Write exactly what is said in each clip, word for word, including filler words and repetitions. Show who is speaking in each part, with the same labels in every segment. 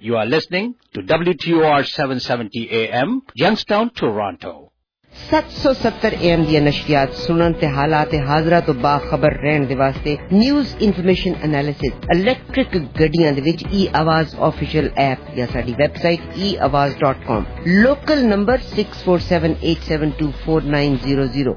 Speaker 1: You are listening to W T O R seven seventy A M, Youngstown, Toronto.
Speaker 2: سات سو ستر A M دی نشریات سنن تے حالات حاضرہ تو باخبر رہن دے واسطے نیوز انفارمیشن انالیسس الیکٹرک گڈیاں دے وچ ای آواز آفیشیل ایپ یا ساڈی website E Awaaz dot com. Local number six four seven eight seven two four nine zero zero.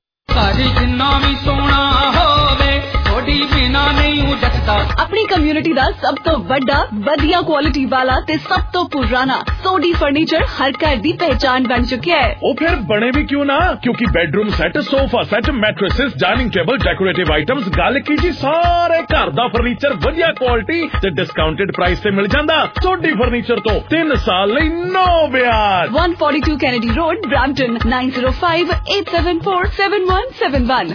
Speaker 3: اپنی کمیونٹی دا سب تو بڑا بدیا کوالٹی والا تے سب تو پرانا سوڈی فرنیچر ہر گھر دی پہچان بن چکا ہے.
Speaker 4: وہ پھر بنے بھی کیوں نہ, کیونکہ bedroom set, sofa set, mattresses, dining table, decorative items, گل کی جی سارے گھر دا فرنیچر ودیا کوالٹی تے ڈسکاؤنٹڈ پرائس تے مل جاندا. سوڈی فرنیچر تو تین سال لئی نو بیاج.
Speaker 3: One forty two Kennedy road, Brampton, nine zero five eight seven four seven one seven one.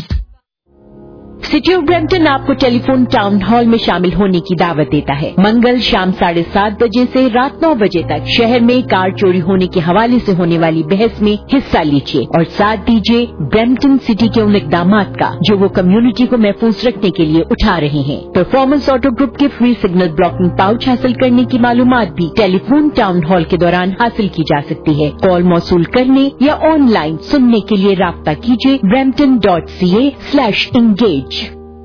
Speaker 5: City of Brampton آپ کو ٹیلی فون ٹاؤن ہال میں شامل ہونے کی دعوت دیتا ہے. منگل شام ساڑھے سات بجے سے رات نو بجے تک شہر میں کار چوری ہونے کے حوالے سے ہونے والی بحث میں حصہ لیجیے اور ساتھ دیجیے برمپٹن سٹی کے ان اقدامات کا جو وہ کمیونٹی کو محفوظ رکھنے کے لیے اٹھا رہے ہیں. پرفارمنس آٹو گروپ کے فری سگنل بلاکنگ پاؤچ حاصل کرنے کی معلومات بھی ٹیلی فون ٹاؤن ہال کے دوران حاصل کی جا سکتی ہے. کال موصول کرنے یا آن لائن سننے کے لیے رابطہ کیجیے Brampton dot C A slash engage.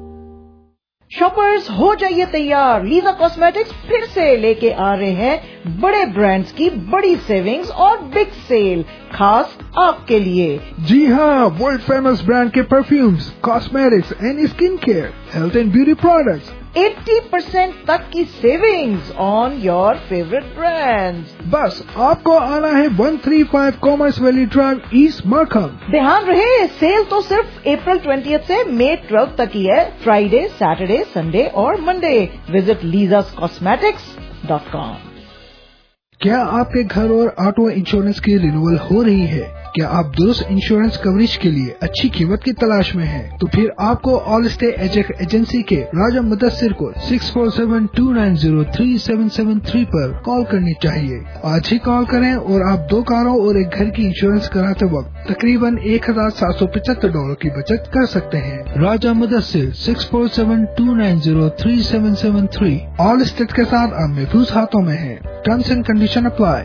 Speaker 6: Shoppers ہو جائیے تیار, لیزا کاسمیٹکس پھر سے لے کے آ رہے ہیں بڑے برانڈز کی بڑی سیونگز اور بگ سیل خاص آپ کے لیے.
Speaker 7: جی ہاں, ورلڈ فیمس برانڈ کے perfumes, cosmetics and skin care, health and beauty products,
Speaker 6: eighty percent تک کی savings on your favourite brands.
Speaker 7: بس آپ کو آنا ہے one three five Commerce Valley Drive, East Markham.
Speaker 6: دھیان رہے, سیل تو صرف اپریل ٹوینٹیتھ سے مئی ٹویلو تک ہی ہے. فرائیڈے, سیٹرڈے, سنڈے اور Monday. Visit Lisa's cosmetics dot com.
Speaker 7: کیا آپ کے گھر اور آٹو انشورنس کی رینیول ہو رہی ہے؟ کیا آپ درست انشورنس کوریج کے لیے اچھی قیمت کی تلاش میں ہیں؟ تو پھر آپ کو آل اسٹے ایجنٹ ایجنسی کے راجا مدثر کو six four seven two nine zero three seven seven three پر کال کرنی چاہیے. آج ہی کال کریں اور آپ دو کاروں اور ایک گھر کی انشورنس کراتے وقت تقریباً ایک ہزار سات سو پچہتر ڈالر کی بچت کر سکتے ہیں. Raja Mudassar six four seven two nine zero three seven seven three. Allstate کے ساتھ آپ محفوظ ہاتھوں میں ہیں. Terms and condition apply.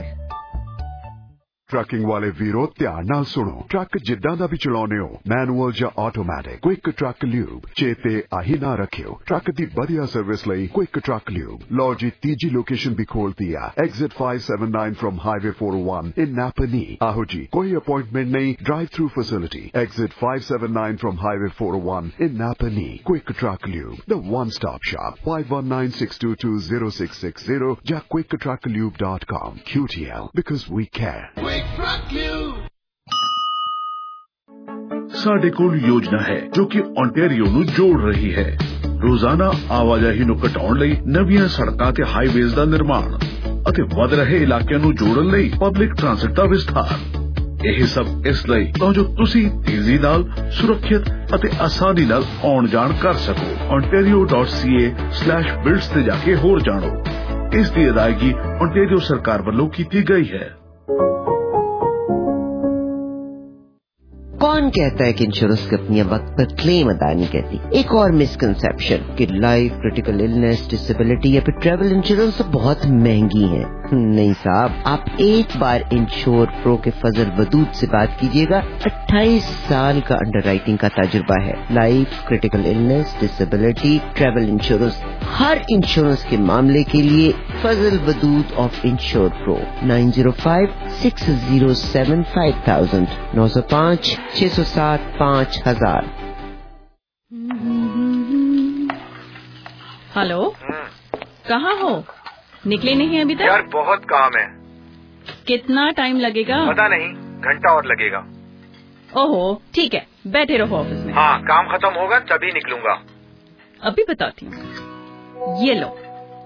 Speaker 8: Trucking والے ویرو دھیان نال سنو. ٹرک جداں دا بھی چلاؤنے ہو, مینوئل یا آٹومیٹک, کوئک ٹرک لیوب چیتے آہی نہ رکھیو. ٹرک دی بدیا سروس لئی کوئک ٹرک لیوب. لو جی تیجی لوکیشن بھی کھول دیا, exit five seven nine from highway four O one in نیپنی. آہو جی کوئی اپوائنٹمنٹ نہیں, drive through facility. Exit five seven nine from highway four O one in نیپنی. کوئک ٹرک لیوب, دا one stop shop. Five one nine six two two zero six six zero یا quick truck lube dot com. Q T L, because we care.
Speaker 4: ساڈے کول یوجنا ہے جو کہ Ontario نو جوڑ رہی ہے. روزانہ آواਜਾਹੀ ਨੂੰ ਘਟਾਉਣ ਲਈ ਨਵੀਆਂ ਸੜਕਾਂ ਤੇ ਹਾਈਵੇਜ਼ ਦਾ ਨਿਰਮਾਣ ਅਤੇ ਵਧ ਰਹੇ ਇਲਾਕਿਆਂ ਨੂੰ ਜੋੜਨ ਲਈ ਪਬਲਿਕ ਟ੍ਰਾਂਸਪੋਰਟ ਦਾ ਵਿਸਥਾਰ. ਇਹ ਸਭ ਇਸ ਲਈ ਤਾਂ ਜੋ ਤੁਸੀਂ ਤੇਜ਼ੀ ਨਾਲ, ਸੁਰੱਖਿਅਤ ਅਤੇ ਆਸਾਨੀ ਨਾਲ ਆਉਣ ਜਾਣ ਕਰ ਸਕੋ. ontario dot c a slash builds ਤੇ ਜਾ ਕੇ ਹੋਰ ਜਾਣੋ. ਇਸ ਦੀ ਅਦਾਇਗੀ ontario ਸਰਕਾਰ ਵੱਲੋਂ ਕੀਤੀ ਗਈ ਹੈ.
Speaker 2: کون کہتا ہے کہ انشورنس کمپنیاں وقت پر کلیم ادا نہیں کرتی؟ ایک اور مسکنسیپشن کہ لائف, کرٹیکل النس, ڈسیبلٹی یا پھر ٹریول انشورنس بہت مہنگی ہیں. نہیں صاحب, آپ ایک بار انشور پرو کے فضل ودود سے بات کیجیے گا. اٹھائیس سال کا انڈر رائٹنگ کا تجربہ ہے. Life, critical illness, disability, travel insurance, ہر انشورنس کے معاملے کے لیے Fazal Wadood of insure pro. Nine zero five six zero seven five thousand, نو سو پانچ چھ سو سات پانچ ہزار.
Speaker 3: ہلو, کہاں ہو؟ نکلے نہیں ابھی تک؟
Speaker 9: یار بہت کام ہے.
Speaker 3: کتنا ٹائم لگے گا؟
Speaker 9: پتا نہیں, گھنٹہ اور لگے گا.
Speaker 3: اوہو, ٹھیک ہے, بیٹھے رہو آفس میں.
Speaker 9: ہاں, کام ختم ہوگا تبھی نکلوں گا.
Speaker 3: ابھی بتاتی ہوں, یہ لو.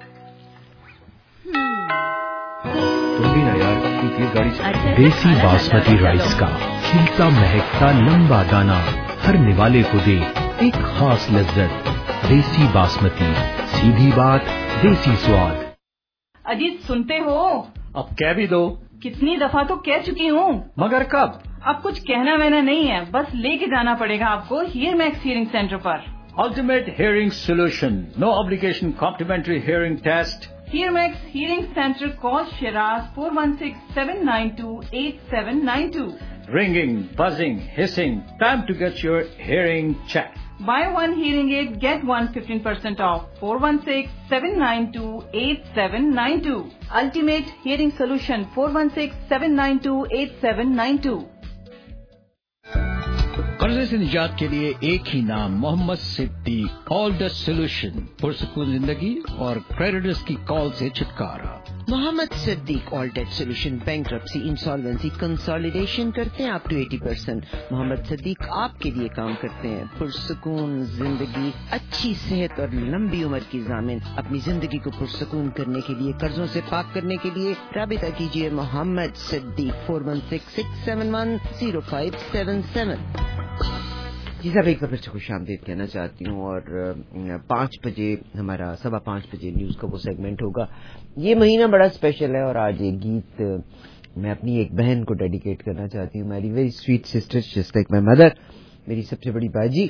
Speaker 10: تم بھی نا یار, گاڑی. دیسی باسمتی رائس کا کھلتا مہکتا لمبا دانا ہر نوالے کو دے ایک خاص لذت. دیسی باسمتی, سیدھی بات, دیسی سواد.
Speaker 3: اجیت سنتے ہو؟
Speaker 11: اب کہہ بھی دو.
Speaker 3: کتنی دفعہ تو کہہ چکی ہوں.
Speaker 11: مگر کب؟
Speaker 3: اب کچھ کہنا وہنا نہیں ہے, بس لے کے جانا پڑے گا آپ کو ہیئر میکس ہیئرنگ سینٹر پر.
Speaker 11: Ultimate Hearing Solution. No obligation complimentary hearing test, Hearmax Hearing Center. Call Shiraz four one six, seven nine two, eight seven nine two.
Speaker 1: Ringing, buzzing, hissing. Time to get your hearing checked.
Speaker 11: Buy one hearing aid, get one fifteen percent off. four one six, seven nine two, eight seven nine two. Ultimate Hearing Solution. four one six, seven nine two, eight seven nine two.
Speaker 1: कर्जे से निजात के लिए एक ही नाम, Mohammad Siddique. All the solution, पुरसकून जिंदगी और क्रेडिटर्स की कॉल से छुटकारा।
Speaker 2: Mohammad Siddique all debt solution, bankruptcy, insolvency, consolidation करते हैं अप टू अस्सी परसेंट। मोहम्मद सिद्दीक आपके लिए काम करते हैं। पुरसकून जिंदगी, अच्छी सेहत और लंबी उम्र की जामिन। अपनी जिंदगी को पुरसकून करने के लिए, कर्जों से पाक करने के लिए राबिता कीजिए Mohammad Siddique four one six six seven one zero five seven seven. जी साहब, एक बार फिर से खुश आमदीद कहना चाहती हूँ। और पाँच बजे हमारा सवा पाँच बजे न्यूज का वो सेगमेंट होगा। ये महीना बड़ा स्पेशल है और आज एक गीत मैं अपनी एक बहन को डेडिकेट करना चाहती हूँ। मेरी very sweet sister, just like my mother, मेरी सबसे बड़ी बाजी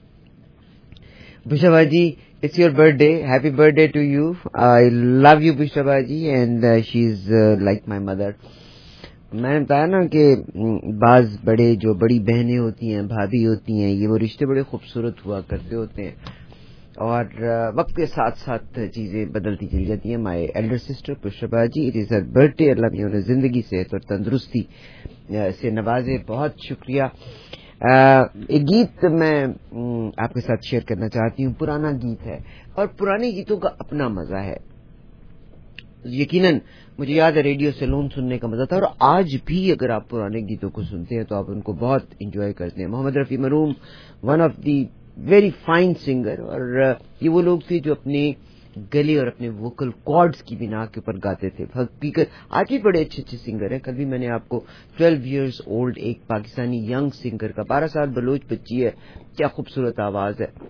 Speaker 2: बुशरा बाजी। It's your birthday, happy birthday to you. I love you Bushra बाजी and she is like my mother. मैंने बताया ना कि बाज बड़े जो बड़ी बहनें होती हैं, भाभी होती हैं, ये वो रिश्ते बड़े खूबसूरत हुआ करते होते हैं और वक्त के साथ साथ चीजें बदलती चली जाती हैं। My elder sister Pushpa ji, it is her birthday. Allah ने उन्हें जिंदगी, सेहत और तंदुरुस्ती से नवाजे। बहुत शुक्रिया। एक गीत मैं आपके साथ शेयर करना चाहती हूँ। पुराना गीत है और पुराने गीतों का अपना मजा है। यकीनन मुझे याद है रेडियो सैलून सुनने का मजा था और आज भी अगर आप पुराने गीतों को सुनते हैं तो आप उनको बहुत एंजॉय करते हैं। मोहम्मद रफी मरूम, one of the very fine singer, और ये वो लोग थे जो अपने गले और अपने वोकल कॉर्ड्स की बिना के ऊपर गाते थे। हकीकत आज भी बड़े अच्छे अच्छे सिंगर हैं। कल भी मैंने आपको ट्वेल्व इयर्स ओल्ड एक पाकिस्तानी यंग सिंगर का, बारह साल बलोच बच्ची है, क्या खूबसूरत आवाज है।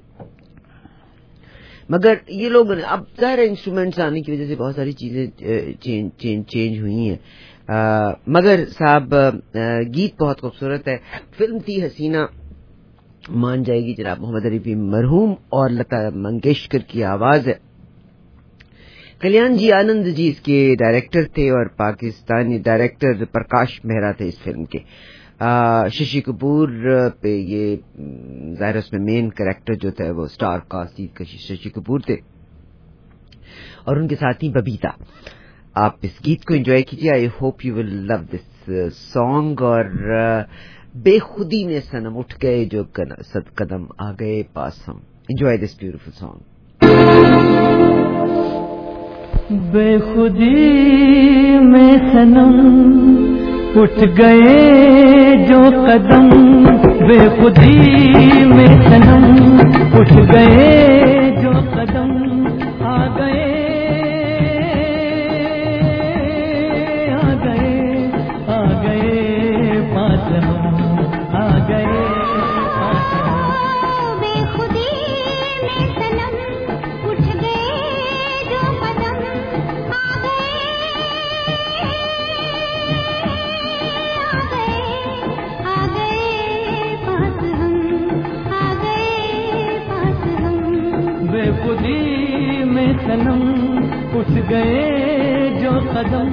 Speaker 2: मगर ये लोग अब ज़ाहिर इंस्ट्रूमेंट्स आने की वजह से बहुत सारी चीजें चेंज चेंज चेंज हुई हैं। आ, मगर साहब गीत बहुत खूबसूरत है। फिल्म थी हसीना मान जाएगी, जनाब मोहम्मद रफी मरहूम और लता मंगेशकर की आवाज है। कल्याण जी आनंद जी इसके डायरेक्टर थे और पाकिस्तानी डायरेक्टर प्रकाश मेहरा थे इस फिल्म के। शशि कपूर पे ये जाहिर उसमें मेन कैरेक्टर जो था वो स्टार कास्ट शशि कपूर थे और उनके साथ ही बबीता। आप इस गीत को एंजॉय कीजिए। I hope you will love this song. और बेखुदी में सनम उठ गए जो सद कदम आ गए पास हम। Enjoy this beautiful song.
Speaker 12: बेखुदी में सनम उठ गए जो कदम, बेखुदी में सनम उठ गए जो कदम, आ गए आ गए आ गए पास हम, आ गए पास हम। बेखुदी में सनम उठ गए जो कदम, आ गए बेखुदी में सनम उठ गए जो कदम।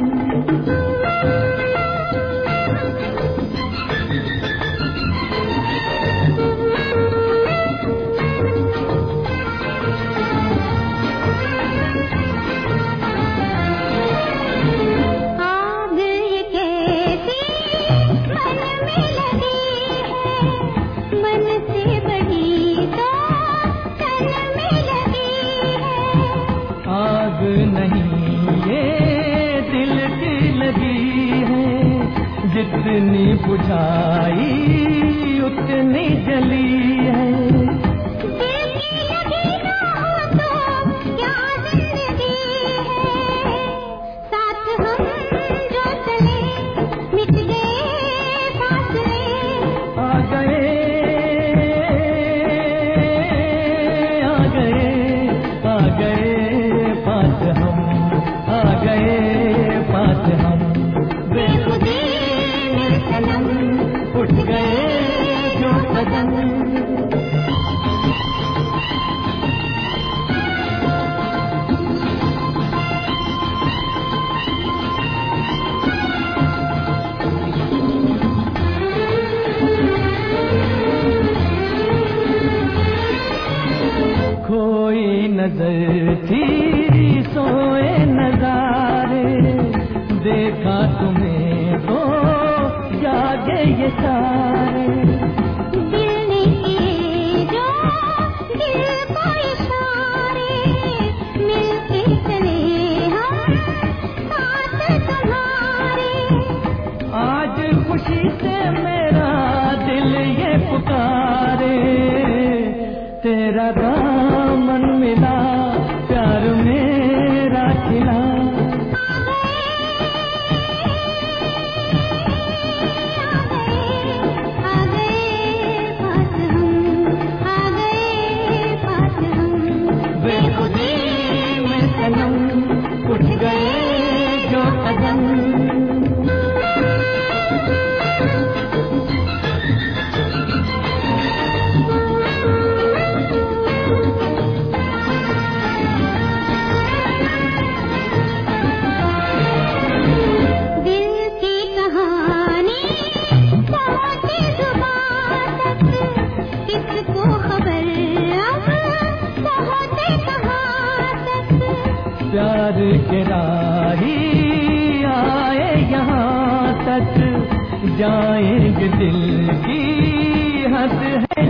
Speaker 12: जितनी बुझाई उतनी जली है। दिल की लगी ना तो क्या जिंदगी है, साथ हम जो चले मिट गए फासले, आ गए आ गए आ गए पास हम, आ गए पास हम। बेखुदी उठ गए जो कदम। रात में तो जागे ये सारे खुशी से मेरा दिल ये पुकारे तेरा दामन मिला प्यार मेरा खिला आ गए पास हम आ गए पास हम बेखुदी में सनम उठ गए जो कदम प्यार के राही आए यहाँ तक जाएंगे दिल की हद है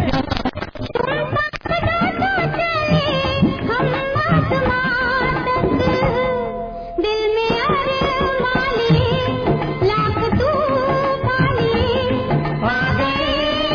Speaker 12: दिल में अरमानी लाख तू पानी आ गए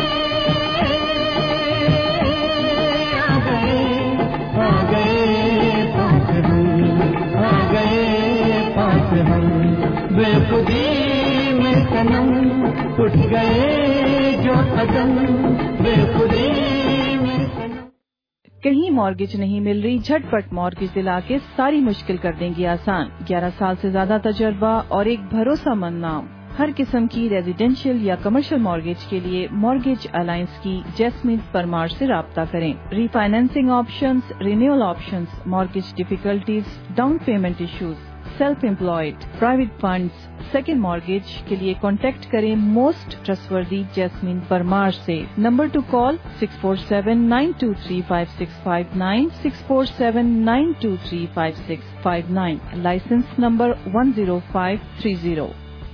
Speaker 12: आ गए आ गए पास हम आ गए पास हम बेखुदी में सनम उठ गए जो कदम बेखुदी में सनम।
Speaker 11: कहीं मॉर्गेज नहीं मिल रही, झटपट मॉर्गेज दिला के सारी मुश्किल कर देंगी आसान। ग्यारह साल से ज्यादा तजर्बा और एक भरोसामंद नाम। हर किस्म की रेजिडेंशियल या कमर्शियल मॉर्गेज के लिए मॉर्गेज अलायंस की जैस्मिन परमार से राब्ता करें। Refinancing options, renewal options, mortgage difficulties, down payment issues, self employed, private funds, second mortgage के लिए कॉन्टेक्ट करें मोस्ट ट्रस्टवर्दी जैस्मिन परमार से। Number to call six four seven nine two three five six five nine, six four seven nine two three five six five nine, licence number one zero five three zero.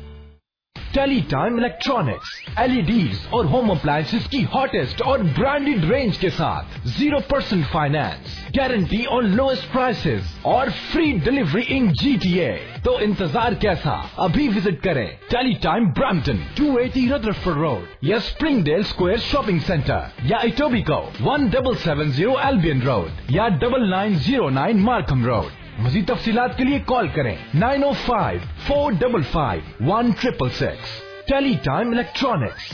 Speaker 10: Teletime electronics, LEDs और home appliances की hottest और branded range के साथ zero percent finance, guarantee और lowest prices और free delivery in GTA. तो इंतजार कैसा, अभी विजिट करें Teletime Brampton two eighty Rutherford Road या स्प्रिंगडेल स्क्वायर शॉपिंग सेंटर या Etobicoke one double seven zero Albion Road या double nine zero nine Markham Road. मज़ीद तफसीलात के लिए कॉल करें nine O five four double five one triple six. Teletime electronics.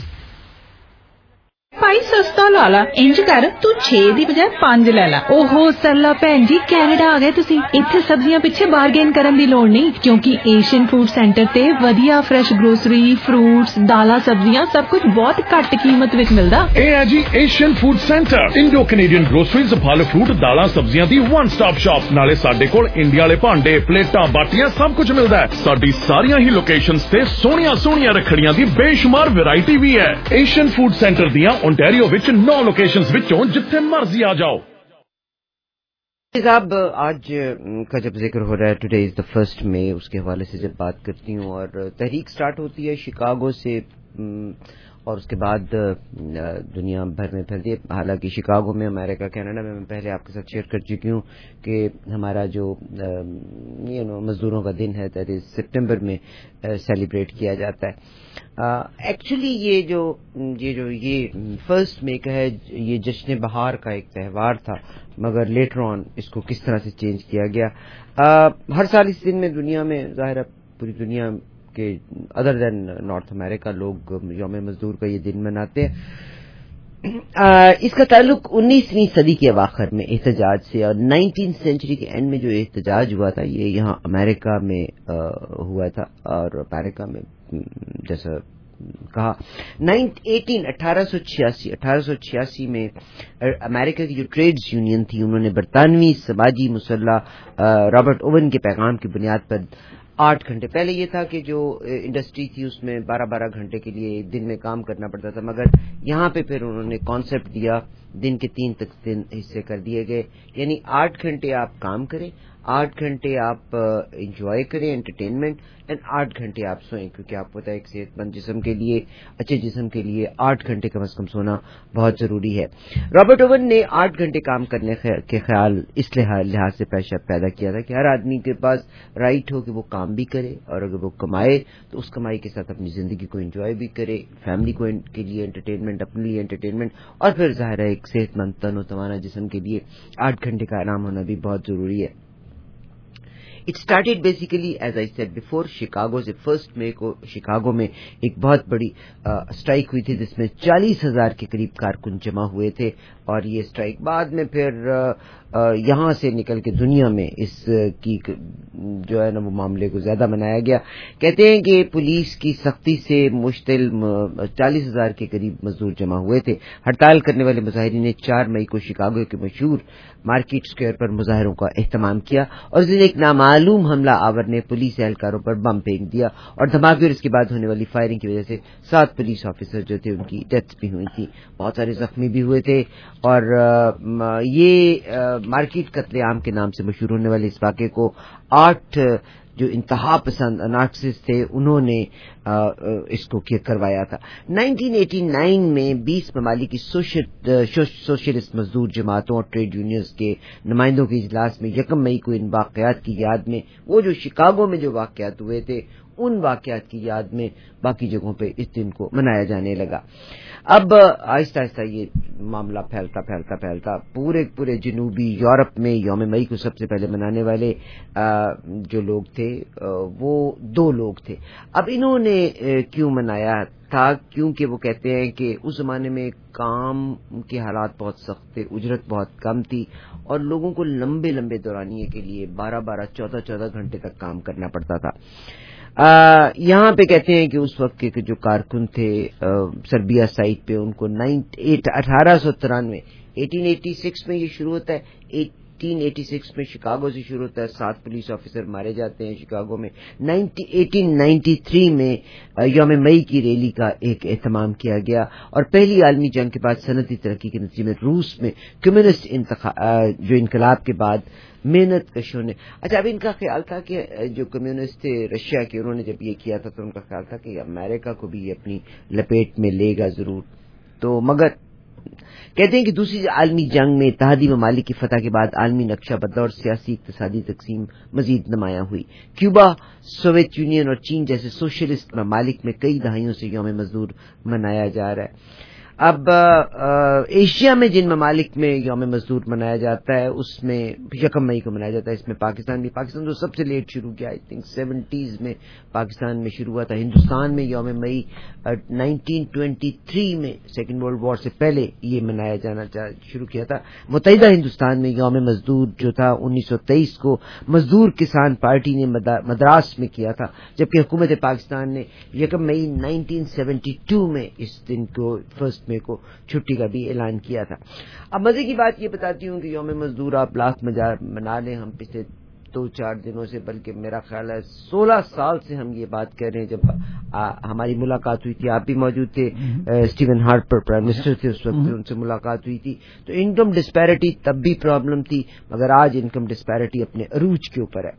Speaker 13: भाई सस्ता ला ला, इंज कर तू छे दी बजाय पांच ले ला। ओहो सरला भैन जी, कैनेडा आ गए तुसी। इत्थे सब्जियां पिछे बारगेन करन दी लोड़ नहीं, क्योंकि एशियन फूड सेंटर ते वधिया फ्रेश ग्रोसरी, फ्रूट्स, दालां, सब्जियां सब कुछ बहुत घट कीमत विच मिलदा।
Speaker 4: ए है जी Asian food centre, Indo Canadian groceries, फल फ्रूट, दालां सब्जियां दी वन स्टॉप शॉप। नाले साडे कोल इंडिया वाले भांडे, प्लेटां, बाटियां सब कुछ मिलदा है। साडी सारियां ही लोकेशंस ते सोहणियां सोहणियां रखड़ियां दी बेशुमार वैरायटी भी है। एशियन फूड सेंटर दियां ओंटारियो विच नौ लोकेशंस विचों जिथे मर्जी आ जाओ।
Speaker 2: साहब आज का जब जिक्र हो रहा है, today is the first May, उसके हवाले से जब बात करती हूँ और तहरीक स्टार्ट होती है शिकागो से और उसके बाद दुनिया भर में फैलती है। हालांकि शिकागो में, अमेरिका, कनाडा में मैं पहले आपके साथ शेयर कर चुकी हूँ कि हमारा जो यू नो मजदूरों का दिन है दैट इज सितंबर में सेलिब्रेट किया जाता है। एक्चुअली uh, ये जो ये जो ये फर्स्ट मई का है, ये जश्न बहार का एक त्यौहार था, मगर लेटर ऑन इसको किस तरह से चेंज किया गया। uh, हर साल इस दिन में दुनिया में ज़ाहिर है पूरी दुनिया के अदर देन नॉर्थ अमेरिका लोग यौम मजदूर का ये दिन मनाते हैं। uh, इसका ताल्लुक उन्नीसवीं सदी के अवाखिर में एहतजाज से और नाइनटीन सेंचुरी के एंड में जो एहतजाज हुआ था ये यहाँ अमेरिका में uh, हुआ था। और अमेरिका में जैसा कहा अठारह सौ छियासी अठारह सौ छियासी में अमेरिका की जो ट्रेड्स यूनियन थी उन्होंने बरतानवी समाजी मुसल्ला रॉबर्ट ओवन के पैगाम की बुनियाद पर आठ घंटे, पहले ये था कि जो इंडस्ट्री थी उसमें बारह बारह घंटे के लिए दिन में काम करना पड़ता था, मगर यहाँ पे फिर उन्होंने कॉन्सेप्ट दिया دن کے تین تقسیم حصے کر دیے گئے، یعنی آٹھ گھنٹے آپ کام کریں، آٹھ گھنٹے آپ انجوائے کریں انٹرٹینمنٹ، اینڈ آٹھ گھنٹے آپ سوئیں، کیونکہ آپ کو پتہ ہے ایک صحت مند جسم کے لیے، اچھے جسم کے لیے آٹھ گھنٹے کم از کم سونا بہت ضروری ہے۔ رابرٹ اوون نے آٹھ گھنٹے کام کرنے کے خیال اس لحاظ سے پیدا کیا تھا کہ ہر آدمی کے پاس رائٹ ہو کہ وہ کام بھی کرے، اور اگر وہ کمائے تو اس کمائی کے ساتھ اپنی زندگی کو انجوائے بھی کرے، فیملی کو کے لیے انٹرٹینمنٹ، اپنے لیے انٹرٹینمنٹ، اور پھر ظاہر ہے ایک صحت مند تن و توانا جسم کے لیے آٹھ گھنٹے کا آرام ہونا بھی بہت ضروری ہے۔ It started basically, as I said before, Chicago سے فرسٹ مئی کو شکاگو میں ایک بہت بڑی اسٹرائک ہوئی تھی جس میں چالیس ہزار کے قریب کارکن جمع ہوئے تھے، اور یہ اسٹرائک بعد میں پھر یہاں سے نکل کے دنیا میں اس کی جو ہے نا وہ معاملے کو زیادہ منایا گیا۔ کہتے ہیں کہ پولیس کی سختی سے مشتل چالیس ہزار کے قریب مزدور جمع ہوئے تھے۔ ہڑتال کرنے والے مظاہرین نے چار مئی کو شکاگو کے مشہور مارکیٹ اسکوائر پر مظاہروں کا اہتمام کیا، اور اس دن ایک معلوم حملہ آور نے پولیس اہلکاروں پر بم پھینک دیا، اور دھماکے اور اس کے بعد ہونے والی فائرنگ کی وجہ سے سات پولیس آفیسر جو تھے ان کی ڈیتھ بھی ہوئی تھی، بہت سارے زخمی بھی ہوئے تھے۔ اور یہ مارکیٹ قتل عام کے نام سے مشہور ہونے والے اس واقعے کو آٹھ جو انتہا پسند انارکسسٹ تھے انہوں نے اس کو کروایا تھا۔ نائنٹین ایٹی نائن میں بیس ممالک کی سوشلسٹ مزدور جماعتوں اور ٹریڈ یونینز کے نمائندوں کے اجلاس میں یکم مئی کو ان واقعات کی یاد میں، وہ جو شکاگو میں جو واقعات ہوئے تھے ان واقعات کی یاد میں باقی جگہوں پہ اس دن کو منایا جانے لگا۔ اب آہستہ آہستہ یہ معاملہ پھیلتا پھیلتا پھیلتا پورے پورے جنوبی یورپ میں یوم مئی کو سب سے پہلے منانے والے جو لوگ تھے وہ دو لوگ تھے۔ اب انہوں نے کیوں منایا تھا؟ کیونکہ وہ کہتے ہیں کہ اس زمانے میں کام کے حالات بہت سخت تھے، اجرت بہت کم تھی، اور لوگوں کو لمبے لمبے دورانیے کے لیے بارہ بارہ چودہ چودہ گھنٹے تک کام کرنا پڑتا تھا۔ آ, یہاں پہ کہتے ہیں کہ اس وقت کے جو کارکن تھے سربیا سائٹ پہ ان کو اٹھارہ سو ترانوے ایٹین ایٹی سکس میں یہ شروع ہوتا ہے، ایٹین ایٹی سکس میں شکاگو سے شروع ہوتا ہے، سات پولیس آفیسر مارے جاتے ہیں شکاگو میں۔ ایٹین نائنٹی تھری میں یوم مئی کی ریلی کا ایک اہتمام کیا گیا، اور پہلی عالمی جنگ کے بعد صنعتی ترقی کے نتیجے میں روس میں کمیونسٹ جو انقلاب کے بعد محنت کشوں نے، اچھا اب ان کا خیال تھا کہ جو کمیونسٹ تھے رشیا کے، انہوں نے جب یہ کیا تھا تو ان کا خیال تھا کہ امریکہ کو بھی یہ اپنی لپیٹ میں لے گا ضرور، تو مگر کہتے ہیں کہ دوسری عالمی جنگ میں اتحادی ممالک کی فتح کے بعد عالمی نقشہ بدور سیاسی اقتصادی تقسیم مزید نمایاں ہوئی۔ کیوبا، سوویت یونین اور چین جیسے سوشلسٹ ممالک میں کئی دہائیوں سے یوم مزدور منایا جا رہا ہے۔ اب ایشیا میں جن ممالک میں یوم مزدور منایا جاتا ہے اس میں یکم مئی کو منایا جاتا ہے، اس میں پاکستان بھی، پاکستان تو سب سے لیٹ شروع کیا، آئی تھنک سیونٹیز میں پاکستان میں شروع ہوا تھا۔ ہندوستان میں یوم مئی نائنٹین ٹوینٹی تھری میں سیکنڈ ورلڈ وار سے پہلے یہ منایا جانا شروع کیا تھا۔ متحدہ ہندوستان میں یوم مزدور جو تھا انیس سو تیئیس کو مزدور کسان پارٹی نے مدراس میں کیا تھا، جبکہ حکومت پاکستان نے یکم مئی نائنٹین سیونٹی ٹو میں اس دن کو فرسٹ میں کو چھٹی کا بھی اعلان کیا تھا۔ اب مزے کی بات یہ بتاتی ہوں کہ یوم مزدور آپ لاکھ منا لیں، ہم پچھلے دو چار دنوں سے، بلکہ میرا خیال ہے سولہ سال سے ہم یہ بات کر رہے ہیں۔ جب آ, ہماری ملاقات ہوئی تھی، آپ بھی موجود تھے، اسٹیون ہارپر پرائم منسٹر تھے اس وقت، ان سے ملاقات ہوئی تھی، تو انکم ڈسپیرٹی تب بھی پرابلم تھی، مگر آج انکم ڈسپیرٹی اپنے عروج کے اوپر ہے۔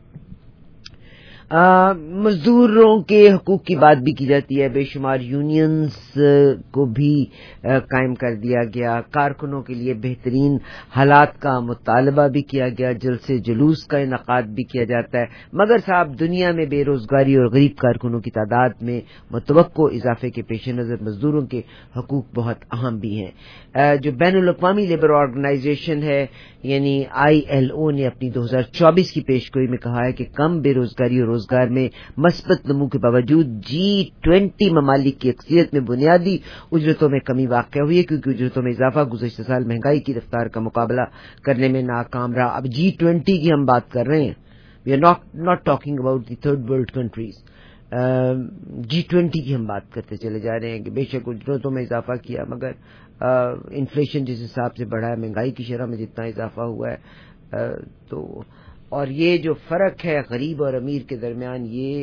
Speaker 2: مزدوروں کے حقوق کی بات بھی کی جاتی ہے، بے شمار یونینز کو بھی قائم کر دیا گیا، کارکنوں کے لیے بہترین حالات کا مطالبہ بھی کیا گیا، جلسے جلوس کا انعقاد بھی کیا جاتا ہے، مگر صاحب دنیا میں بے روزگاری اور غریب کارکنوں کی تعداد میں متوقع اضافے کے پیش نظر مزدوروں کے حقوق بہت اہم بھی ہیں۔ جو بین الاقوامی لیبر آرگنائزیشن ہے یعنی آئی ایل او نے اپنی دو ہزار چوبیس کی پیشگوئی میں کہا ہے کہ کم بے روزگاری اور روزگار میں مثبت نمو کے باوجود جی ٹوینٹی ممالک کی اکثریت میں بنیادی اجرتوں میں کمی واقع ہوئی ہے، کیونکہ اجرتوں میں اضافہ گزشتہ سال مہنگائی کی رفتار کا مقابلہ کرنے میں ناکام رہا۔ اب جی ٹوینٹی کی ہم بات کر رہے ہیں، we are not not talking about the third world countries, G twenty کی ہم بات کرتے چلے جا رہے ہیں کہ بے شک اجرتوں میں اضافہ کیا، مگر انفلیشن جس حساب سے بڑھا ہے، مہنگائی کی شرح میں جتنا اضافہ ہوا ہے، تو اور یہ جو فرق ہے غریب اور امیر کے درمیان، یہ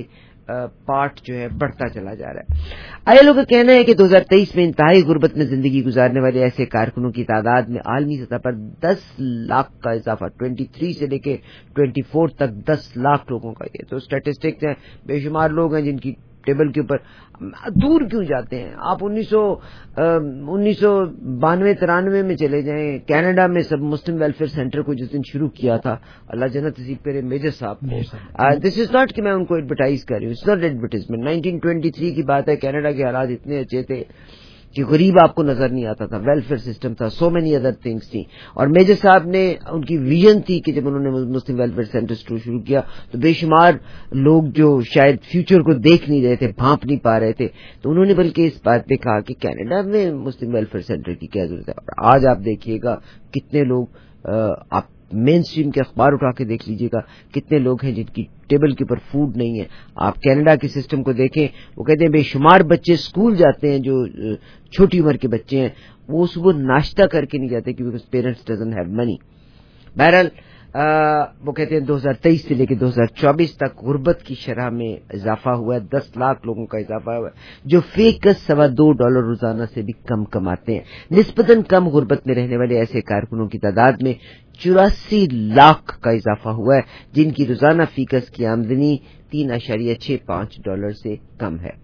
Speaker 2: پارٹ جو ہے بڑھتا چلا جا رہا ہے. آئی ایل او کا کہنا ہے کہ دو ہزار تیئیس میں انتہائی غربت میں زندگی گزارنے والے ایسے کارکنوں کی تعداد میں عالمی سطح پر دس لاکھ کا اضافہ، تیئیس سے لے کے چوبیس تک دس لاکھ لوگوں کا. یہ تو اسٹیٹسٹکس ہیں، بے شمار لوگ ہیں جن کی ٹیبل کے اوپر. دور کیوں جاتے ہیں آپ؟ انیس سو انیس سو بانوے ترانوے میں چلے جائیں، کینیڈا میں سب مسلم ویلفیئر سینٹر کو جس دن شروع کیا تھا، اللہ جنت نصیب کرے میجر صاحب کو. دس از ناٹ کہ میں ان کو ایڈورٹائز کر رہی ہوں، it's not advertisement. Nineteen twenty three کی بات ہے، کینیڈا کے حالات اتنے اچھے تھے کہ غریب آپ کو نظر نہیں آتا تھا، ویلفیئر سسٹم تھا، سو مینی ادر تھنگس تھیں. اور میجر صاحب نے ان کی ویژن تھی کہ جب انہوں نے مسلم ویلفیئر سینٹر شروع کیا تو بے شمار لوگ جو شاید فیوچر کو دیکھ نہیں رہے تھے، بھانپ نہیں پا رہے تھے، تو انہوں نے بلکہ اس بات پہ کہا کہ کینیڈا میں مسلم ویلفیئر سینٹر کی کیا ضرورت ہے. اور آج آپ دیکھیے گا کتنے لوگ، آپ مین اسٹریم کے اخبار اٹھا کے دیکھ لیجئے گا کتنے لوگ ہیں جن کی ٹیبل کے اوپر فوڈ نہیں ہے. آپ کینیڈا کے سسٹم کو دیکھیں، وہ کہتے ہیں بے شمار بچے اسکول جاتے ہیں جو چھوٹی عمر کے بچے ہیں، وہ صبح ناشتہ کر کے نہیں جاتے کیونکہ پیرنٹس ڈزنٹ ہیو منی. بہرحال وہ کہتے ہیں دو ہزار تیئیس سے لے کے دو ہزار چوبیس تک غربت کی شرح میں اضافہ ہوا ہے، دس لاکھ لوگوں کا اضافہ ہوا ہے جو فیکس سوا دو ڈالر روزانہ سے بھی کم کماتے ہیں. نسبتاً کم غربت میں رہنے والے ایسے کارکنوں کی تعداد میں چوراسی لاکھ کا اضافہ ہوا ہے جن کی روزانہ فیکس کی آمدنی تین اشاریہ چھ پانچ ڈالر سے کم ہے.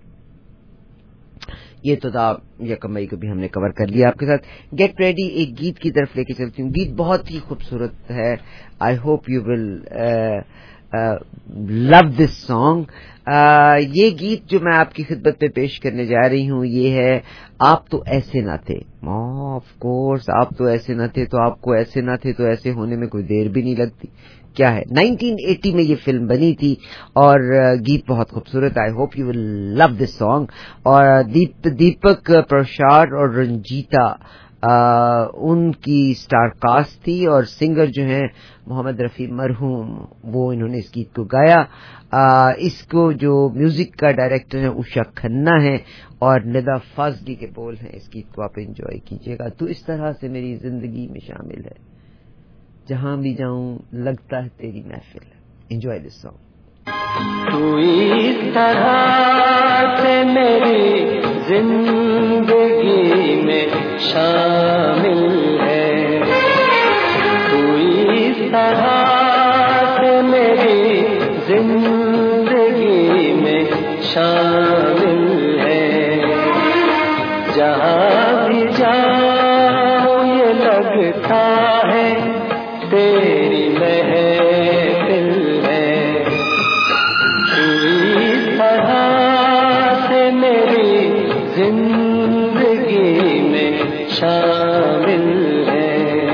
Speaker 2: یہ تو تھا یکم مئی کو بھی ہم نے کور کر لیا آپ کے ساتھ. گیٹ ریڈی ایک گیت کی طرف لے کے چلتی ہوں. گیت بہت ہی خوبصورت ہے. I hope you will love this song. یہ گیت جو میں آپ کی خدمت پہ پیش کرنے جا رہی ہوں یہ ہے آپ تو ایسے نہ تھے. آف کورس آپ تو ایسے نہ تھے، تو آپ کو ایسے نہ تھے تو ایسے ہونے میں کوئی دیر بھی نہیں لگتی. کیا ہے، نائنٹین ایٹی میں یہ فلم بنی تھی اور گیت بہت خوبصورت. I hope you will love this song. اور دیپ دیپک پرشاد اور رنجیتا آ, ان کی سٹار کاسٹ تھی اور سنگر جو ہیں محمد رفیع مرحوم، وہ انہوں نے اس گیت کو گایا. آ, اس کو جو میوزک کا ڈائریکٹر ہے اوشا کھنہ ہے اور ندا فاضلی کے بول ہیں. اس گیت کو آپ انجوائے کیجیے گا. تو اس طرح سے میری زندگی میں شامل ہے، جہاں بھی جاؤں لگتا ہے تیری محفل. Enjoy this song.
Speaker 12: تو اس طرح سے میری زندگی میں شامل ہے، تو اس طرح سے میری زندگی میں شامل ہے. جہاں بھی جاؤں یہ لگتا ہے تیری محفل ہے. تو اس طرح سے میری زندگی میں شامل ہے.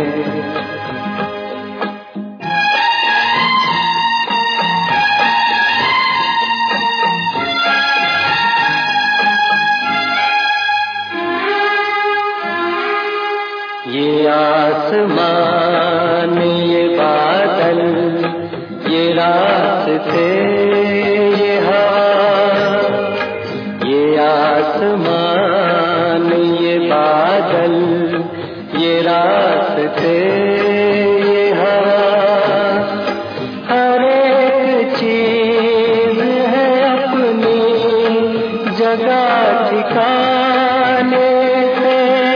Speaker 12: یہ آسمان یہ بادل یہ راستے یہ ہوا، یہ آسمان یہ بادل یہ راستے یہ ہوا، ہر ایک چیز ہے اپنی جگہ ٹھکانے سے.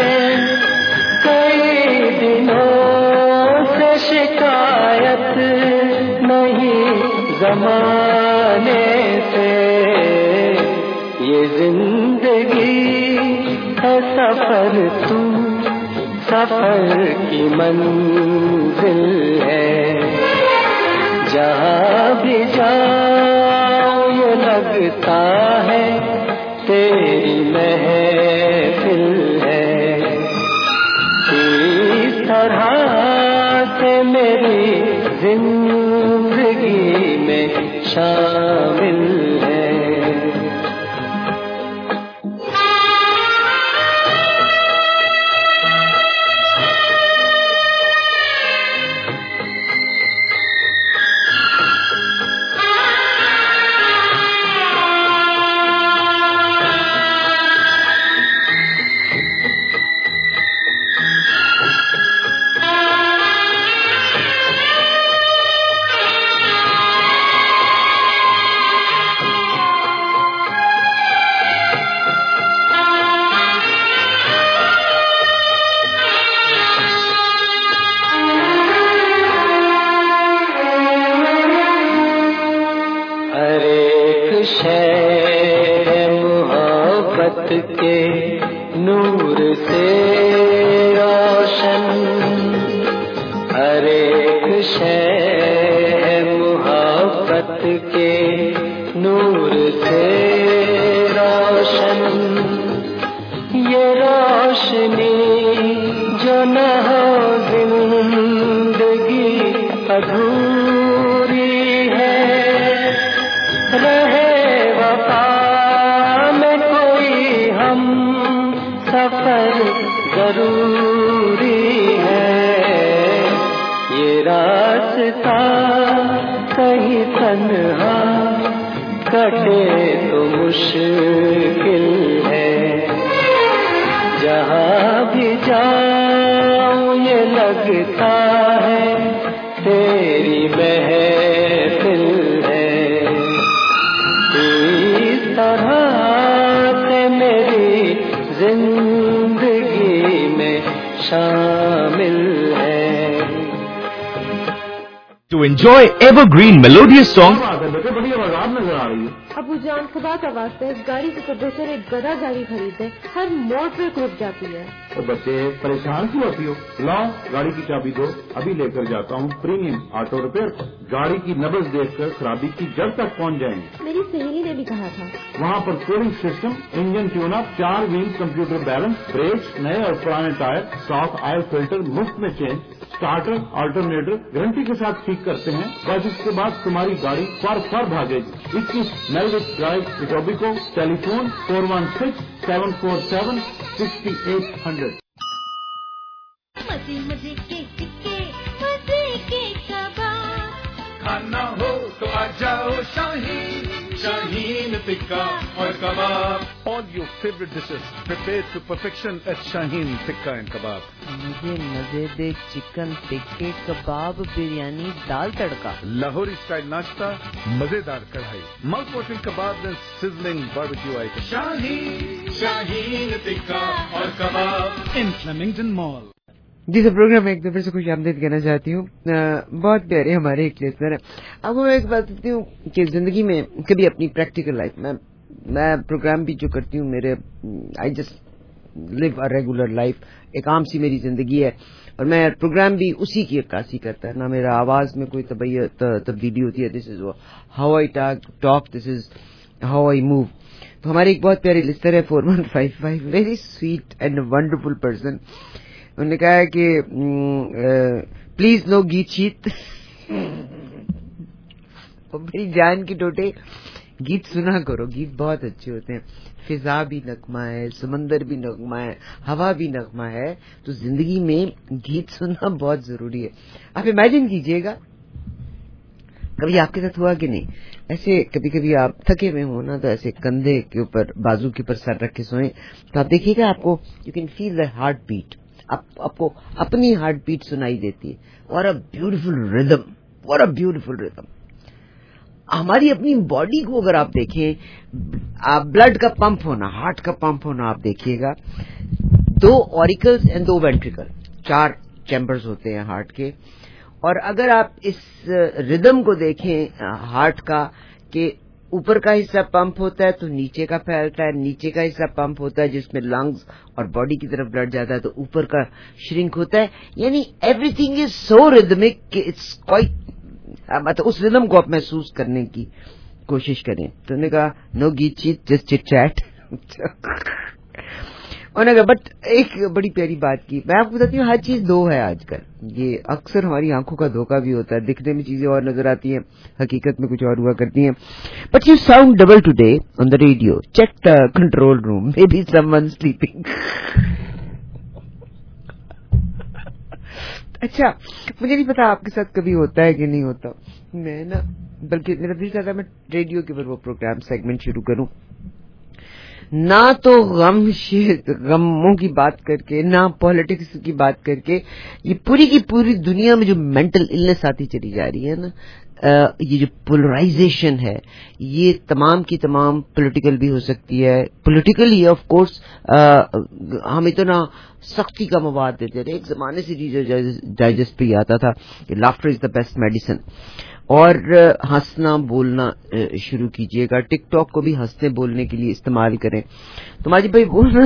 Speaker 12: کئی دنوں سے شکایت نہیں زمانے سے. یہ زندگی ہے سفر، تو سفر کی منزل ہے. جہاں بھی جاؤں یہ لگتا ہے تیری محفل ہے. اس طرح سے میری زندگی میں شامل ہے.
Speaker 14: شے محبت کے نور سے روشن، ہر ایک شے محبت کے نور سے روشن، یہ روشنی جو نہ ہو زندگی ادھوری ہے، رہے وفا میں کوئی ہم سفر ضروری ہے، یہ راستہ کہیں تنہا کٹے تو مشکل ہے، جہاں بھی جاؤں یہ لگتا ہے تیری محفل ہے، اس طرح سے میری زندگی میں شامل ہے۔
Speaker 10: To enjoy evergreen melodious songs,
Speaker 15: بڑی آواز نظر آ رہی ہے۔
Speaker 16: ابو جان خدا کا واسطہ اس گاڑی سے تو بہتر ایک گدا گاڑی خریدے، ہر موڑ پہ رک جاتی ہے۔
Speaker 15: تو بچے پریشان کیوں ہوتی ہو؟ لاؤ گاڑی کی چابی دو، ابھی لے کر جاتا ہوں پریمیم آٹو ریپیئر، گاڑی کی نبض دیکھ کر خرابی کی جڑ تک پہنچ جائیں گے۔
Speaker 16: میری سہیلی نے بھی کہا تھا
Speaker 15: وہاں پر cooling system, engine tune up, چار ویل کمپیوٹر بیلنس، بریکس نئے اور پرانے ٹائر، صاف آئل فلٹر مفت میں چینج، اسٹارٹر آلٹرنیٹر گارنٹی کے ساتھ ٹھیک کرتے ہیں، بس اس کے بعد تمہاری گاڑی فر فر بھاگے گی۔ اکیس میلوک drive Etobicoke, telephone four one six seven four seven sixty eight hundred.
Speaker 17: مزے مزے کے ٹکے، مزے کے کباب،
Speaker 18: کھانا ہو تو آ جاؤ شاہین، شاہین ٹکا اور کباب۔ All your favorite dishes prepared to perfection at Shaheen Tikka and Kebab.
Speaker 2: مجھے مزے دے چکن ٹکے کباب بریانی دال تڑکا،
Speaker 18: لاہوری اسٹائل ناشتہ، مزیدار کڑھائی، mouth watering kebab and sizzling barbecue items. Shaheen, Shaheen Tikka اور کباب in Flemington Mall.
Speaker 2: جی سر پروگرام میں ایک دفعہ سے خوش آمدید کہنا چاہتی ہوں۔ بہت پیارے ہمارے ایک لسنر ہے۔ اب میں ایک بات کہتی ہوں کہ زندگی میں کبھی اپنی پریکٹیکل لائف میں میں پروگرام بھی جو کرتی ہوں، میرے I just live a regular life, ایک عام سی میری زندگی ہے، اور میں پروگرام بھی اسی کی عکاسی کرتا ہے، نہ میرا آواز میں کوئی تبدیلی ہوتی ہے۔ This is how I talk, this is how I move. تو ہمارے ایک بہت پیارے لسنر ہے four one five five, very sweet and wonderful person. انہوں نے کہا ہے کہ پلیز نو گیت شیت، میری جان کی ٹوٹے گیت سنا کرو، گیت بہت اچھے ہوتے ہیں، فضا بھی نغمہ ہے، سمندر بھی نغمہ ہے، ہوا بھی نغمہ ہے، تو زندگی میں گیت سننا بہت ضروری ہے۔ آپ امیجن کیجئے گا، کبھی آپ کے ساتھ ہوا کہ نہیں، ایسے کبھی کبھی آپ تھکے ہوئے ہوں نا، تو ایسے کندھے کے اوپر بازو کے اوپر سر رکھ کے سوئیں، تو آپ دیکھیے گا آپ کو you can feel the heart beat, آپ کو اپنی ہارٹ بیٹ سنائی دیتی ہے۔ What a beautiful rhythm, what a beautiful rhythm. ہماری اپنی باڈی کو اگر آپ دیکھیں، بلڈ کا پمپ ہونا، ہارٹ کا پمپ ہونا، آپ دیکھیے گا دو اوریکلز اینڈ دو وینٹریکل، چار چیمبرز ہوتے ہیں ہارٹ کے، اور اگر آپ اس ردم کو دیکھیں ہارٹ کا کہ اوپر کا حصہ پمپ ہوتا ہے تو نیچے کا پھیلتا ہے، نیچے کا حصہ پمپ ہوتا ہے جس میں لنگز اور باڈی کی طرف بلڈ جاتا ہے تو اوپر کا شرنک ہوتا ہے، یعنی ایوری تھنگ از سو ریدمک کہ اٹس کوائٹ، مطلب اس ردم کو آپ محسوس کرنے کی کوشش کریں۔ تو انہوں نے کہا نو گیت چیت جسٹ چٹ چیٹ، انہوں نے کہا بٹ ایک بڑی پیاری بات کی، میں آپ کو بتاتی ہوں ہر چیز دو ہے آج کل، یہ اکثر ہماری آنکھوں کا دھوکہ بھی ہوتا ہے، دکھنے میں چیزیں اور نظر آتی ہیں، حقیقت میں کچھ اور ہوا کرتی ہیں۔ But you sound double today on the radio, check the control room, maybe someone sleeping. اچھا مجھے نہیں پتا آپ کے ساتھ کبھی ہوتا ہے کہ نہیں ہوتا، میں نا بلکہ میرا دل چاہتا ہے میں ریڈیو کے اوپر وہ پروگرام سیگمنٹ شروع کروں، نہ تو غم غموں کی بات کر کے، نہ پالیٹکس کی بات کر کے، یہ پوری کی پوری دنیا میں جو مینٹل النس آتی چلی جا رہی ہے نا، یہ جو پولرائزیشن ہے یہ تمام کی تمام پولیٹیکل بھی ہو سکتی ہے. پولیٹیکلی آف کورس ہم اتنا سختی کا مواد دیتے تھے. ایک زمانے سے ڈائجسٹ پہ آتا تھا کہ laughter is the best medicine, اور ہنسنا بولنا شروع کیجیے گا. ٹک ٹاک کو بھی ہنسنے بولنے کے لیے استعمال کریں. تو ماجد بھائی وہ نا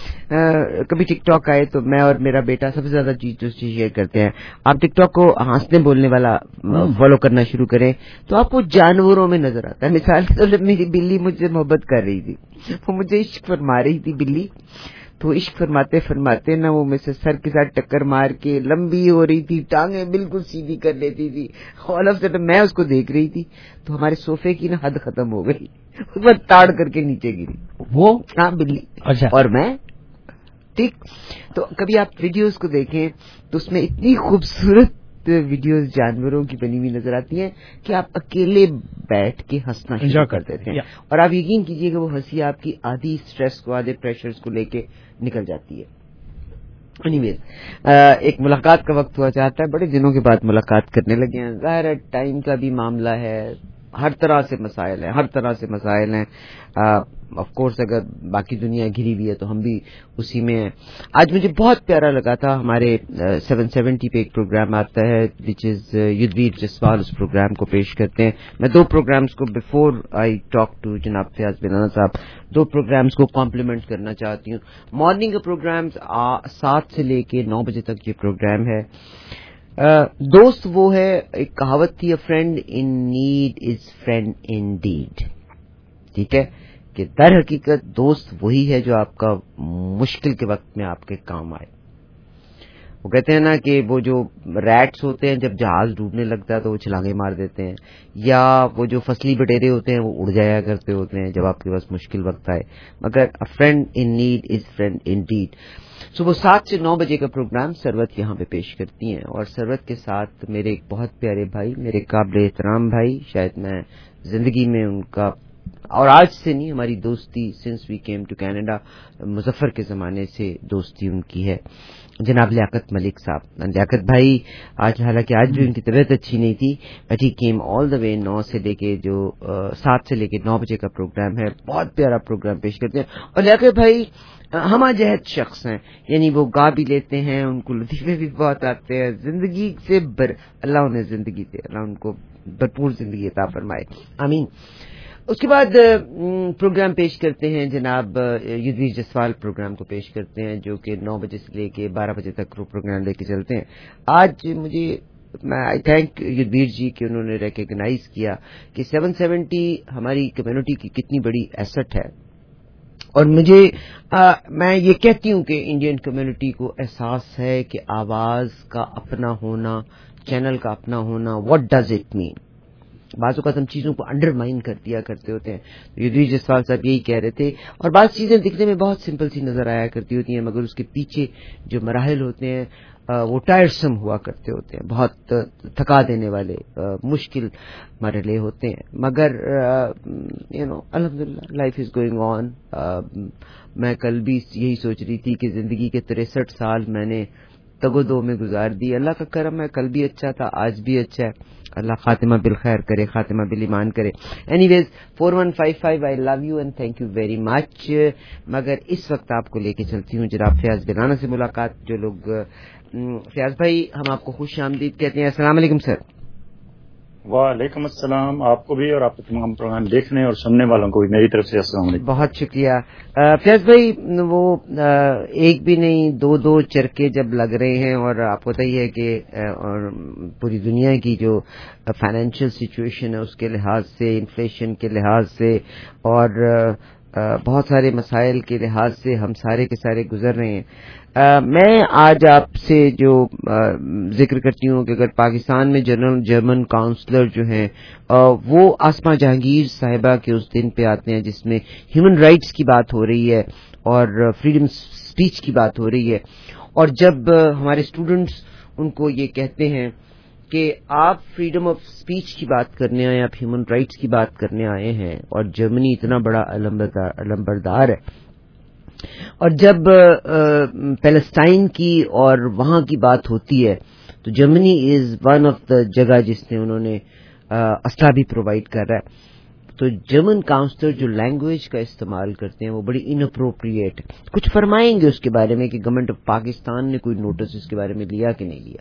Speaker 2: کبھی ٹک ٹاک آئے تو میں اور میرا بیٹا سب سے زیادہ چیز جو شیئر کرتے ہیں, آپ ٹک ٹاک کو ہنسنے بولنے والا فالو کرنا شروع کریں تو آپ کو جانوروں میں نظر آتا ہے. مثال کے طور پر میری بلی مجھ سے محبت کر رہی تھی, وہ مجھے عشق فرما رہی تھی بلی, تو عشق فرماتے فرماتے نا وہ میں سے سر کے ساتھ ٹکر مار کے لمبی ہو رہی تھی, ٹانگیں بالکل سیدھی کر لیتی تھی. آل آف سڈن میں اس کو دیکھ رہی تھی تو ہمارے صوفے کی نا حد ختم ہو گئی, اس پر تاڑ کر کے نیچے گری وہ ہاں بلی اور میں. ٹھیک, تو کبھی آپ ویڈیوز کو دیکھیں تو اس میں اتنی خوبصورت ویڈیوز جانوروں کی بنی ہوئی نظر آتی ہیں کہ آپ اکیلے بیٹھ کے ہنسنا شروع کر دیتے ہیں, اور آپ یقین کیجئے کہ وہ ہنسی آپ کی آدھی اسٹریس کو, آدھے پریشرز کو لے کے نکل جاتی ہے. اینی ویز ایک ملاقات کا وقت ہوا چاہتا ہے, بڑے دنوں کے بعد ملاقات کرنے لگے ہیں. ظاہر ہے ٹائم کا بھی معاملہ ہے, ہر طرح سے مسائل ہیں, ہر طرح سے مسائل ہیں. آف کورس اگر باقی دنیا گھری ہوئی ہے تو ہم بھی اسی میں ہیں. آج مجھے بہت پیارا لگا تھا, ہمارے سیون سیونٹی پہ ایک پروگرام آتا ہے وچ از یدویر جسوال, اس پروگرام کو پیش کرتے ہیں. میں دو پروگرامز کو بفور آئی ٹاک ٹو جناب فیاض بنانا صاحب, دو پروگرامز کو کمپلیمنٹ کرنا چاہتی ہوں. مارننگ کا پروگرام سات سے لے کے نو بجے تک یہ پروگرام ہے. Uh, دوست وہ ہے, ایک کہاوت تھی, a friend in need is friend in deed. ٹھیک ہے, کہ در حقیقت دوست وہی ہے جو آپ کا مشکل کے وقت میں آپ کے کام آئے. وہ کہتے ہیں نا کہ وہ جو ریٹس ہوتے ہیں جب جہاز ڈوبنے لگتا ہے تو وہ چھلانگیں مار دیتے ہیں, یا وہ جو فصلی بٹیرے ہوتے ہیں وہ اڑ جایا کرتے ہوتے ہیں جب آپ کے پاس مشکل وقت آئے. مگر a friend in need is friend in deed. صبح سات سے نو بجے کا پروگرام سروت یہاں پہ پیش کرتی ہیں, اور سروت کے ساتھ میرے ایک بہت پیارے بھائی, میرے قابل احترام بھائی, شاید میں زندگی میں ان کا, اور آج سے نہیں, ہماری دوستی since we came to Canada, Muzaffar کے زمانے سے دوستی ان کی ہے, جناب لیاقت ملک صاحب. لیاقت بھائی آج, حالانکہ آج بھی ان کی طبیعت اچھی نہیں تھی, بٹ ہی کیم آل دا وے نو سے لے کے جو سات سے لے کے نو بجے کا پروگرام ہے, بہت پیارا پروگرام پیش کرتے ہیں. اور لیاقت بھائی ہمہ جہد شخص ہیں, یعنی وہ گا بھی لیتے ہیں, ان کو لطیفے بھی بہت آتے ہیں. زندگی سے بر اللہ انہیں زندگی دے, اللہ ان کو بھرپور زندگی عطا فرمائے, آمین. اس کے بعد پروگرام پیش کرتے ہیں جناب یدویر جسوال, پروگرام کو پیش کرتے ہیں جو کہ نو بجے سے لے کے بارہ بجے تک پروگرام لے کے چلتے ہیں. آج مجھے میں آئی تھینک یدویر جی کہ انہوں نے ریکگنائز کیا کہ سیون سیونٹی ہماری کمیونٹی کی کتنی بڑی ایسٹ ہے, اور مجھے آ, میں یہ کہتی ہوں کہ انڈین کمیونٹی کو احساس ہے کہ آواز کا اپنا ہونا, چینل کا اپنا ہونا, واٹ ڈز اٹ مین. بعض اوقات ہم چیزوں کو انڈر مائن کر دیا کرتے ہوتے ہیں. یدویر جسوال صاحب یہی کہہ رہے تھے, اور بعض چیزیں دکھنے میں بہت سمپل سی نظر آیا کرتی ہوتی ہیں, مگر اس کے پیچھے جو مراحل ہوتے ہیں وہ ٹائرسم ہوا کرتے ہوتے ہیں, بہت تھکا دینے والے مشکل مرحلے ہوتے ہیں. مگر یو نو الحمدللہ لائف از گوئنگ آن. میں کل بھی یہی سوچ رہی تھی کہ زندگی کے تریسٹھ سال میں نے تگو دو میں گزار دی. اللہ کا کرم ہے, کل بھی اچھا تھا, آج بھی اچھا ہے. اللہ خاتمہ بالخیر کرے, خاتمہ بالایمان کرے. Anyways four one five five I love you and thank you very much. مگر اس وقت آپ کو لے کے چلتی ہوں جناب فیاض بنانا سے ملاقات. جو لوگ فیاض بھائی ہم آپ کو خوش آمدید کہتے ہیں. السلام علیکم سر.
Speaker 19: وعلیکم السلام, آپ کو بھی اور آپ کے تمام پروگرام دیکھنے اور سننے والوں کو بھی میری طرف سے السلام علیکم.
Speaker 2: بہت شکریہ فیاض بھائی. وہ ایک بھی نہیں دو دو چرکے جب لگ رہے ہیں, اور آپ کو پتہ ہی ہے کہ اور پوری دنیا کی جو فائنینشیل سچویشن ہے اس کے لحاظ سے, انفلیشن کے لحاظ سے, اور بہت سارے مسائل کے لحاظ سے ہم سارے کے سارے گزر رہے ہیں. Uh, میں آج آپ سے جو uh, ذکر کرتی ہوں کہ اگر پاکستان میں جنرل جرمن کاؤنسلر جو ہیں uh, وہ آسما جہانگیر صاحبہ کے اس دن پہ آتے ہیں جس میں ہیومن رائٹس کی بات ہو رہی ہے اور فریڈم اسپیچ کی بات ہو رہی ہے, اور جب uh, ہمارے اسٹوڈنٹس ان کو یہ کہتے ہیں کہ آپ فریڈم آف اسپیچ کی بات کرنے آئے, آپ ہیومن رائٹس کی بات کرنے آئے ہیں, اور جرمنی اتنا بڑا علم بردار ہے, اور جب پیلسٹائن کی اور وہاں کی بات ہوتی ہے تو Germany is one of the جگہ جس نے انہوں نے اسلحہ بھی پرووائڈ کر رہا ہے. تو جرمن کاؤنسلر جو لینگویج کا استعمال کرتے ہیں وہ بڑی اناپروپریٹ. کچھ فرمائیں گے اس کے بارے میں کہ گورنمنٹ آف پاکستان نے کوئی نوٹس اس کے بارے میں لیا کہ نہیں لیا؟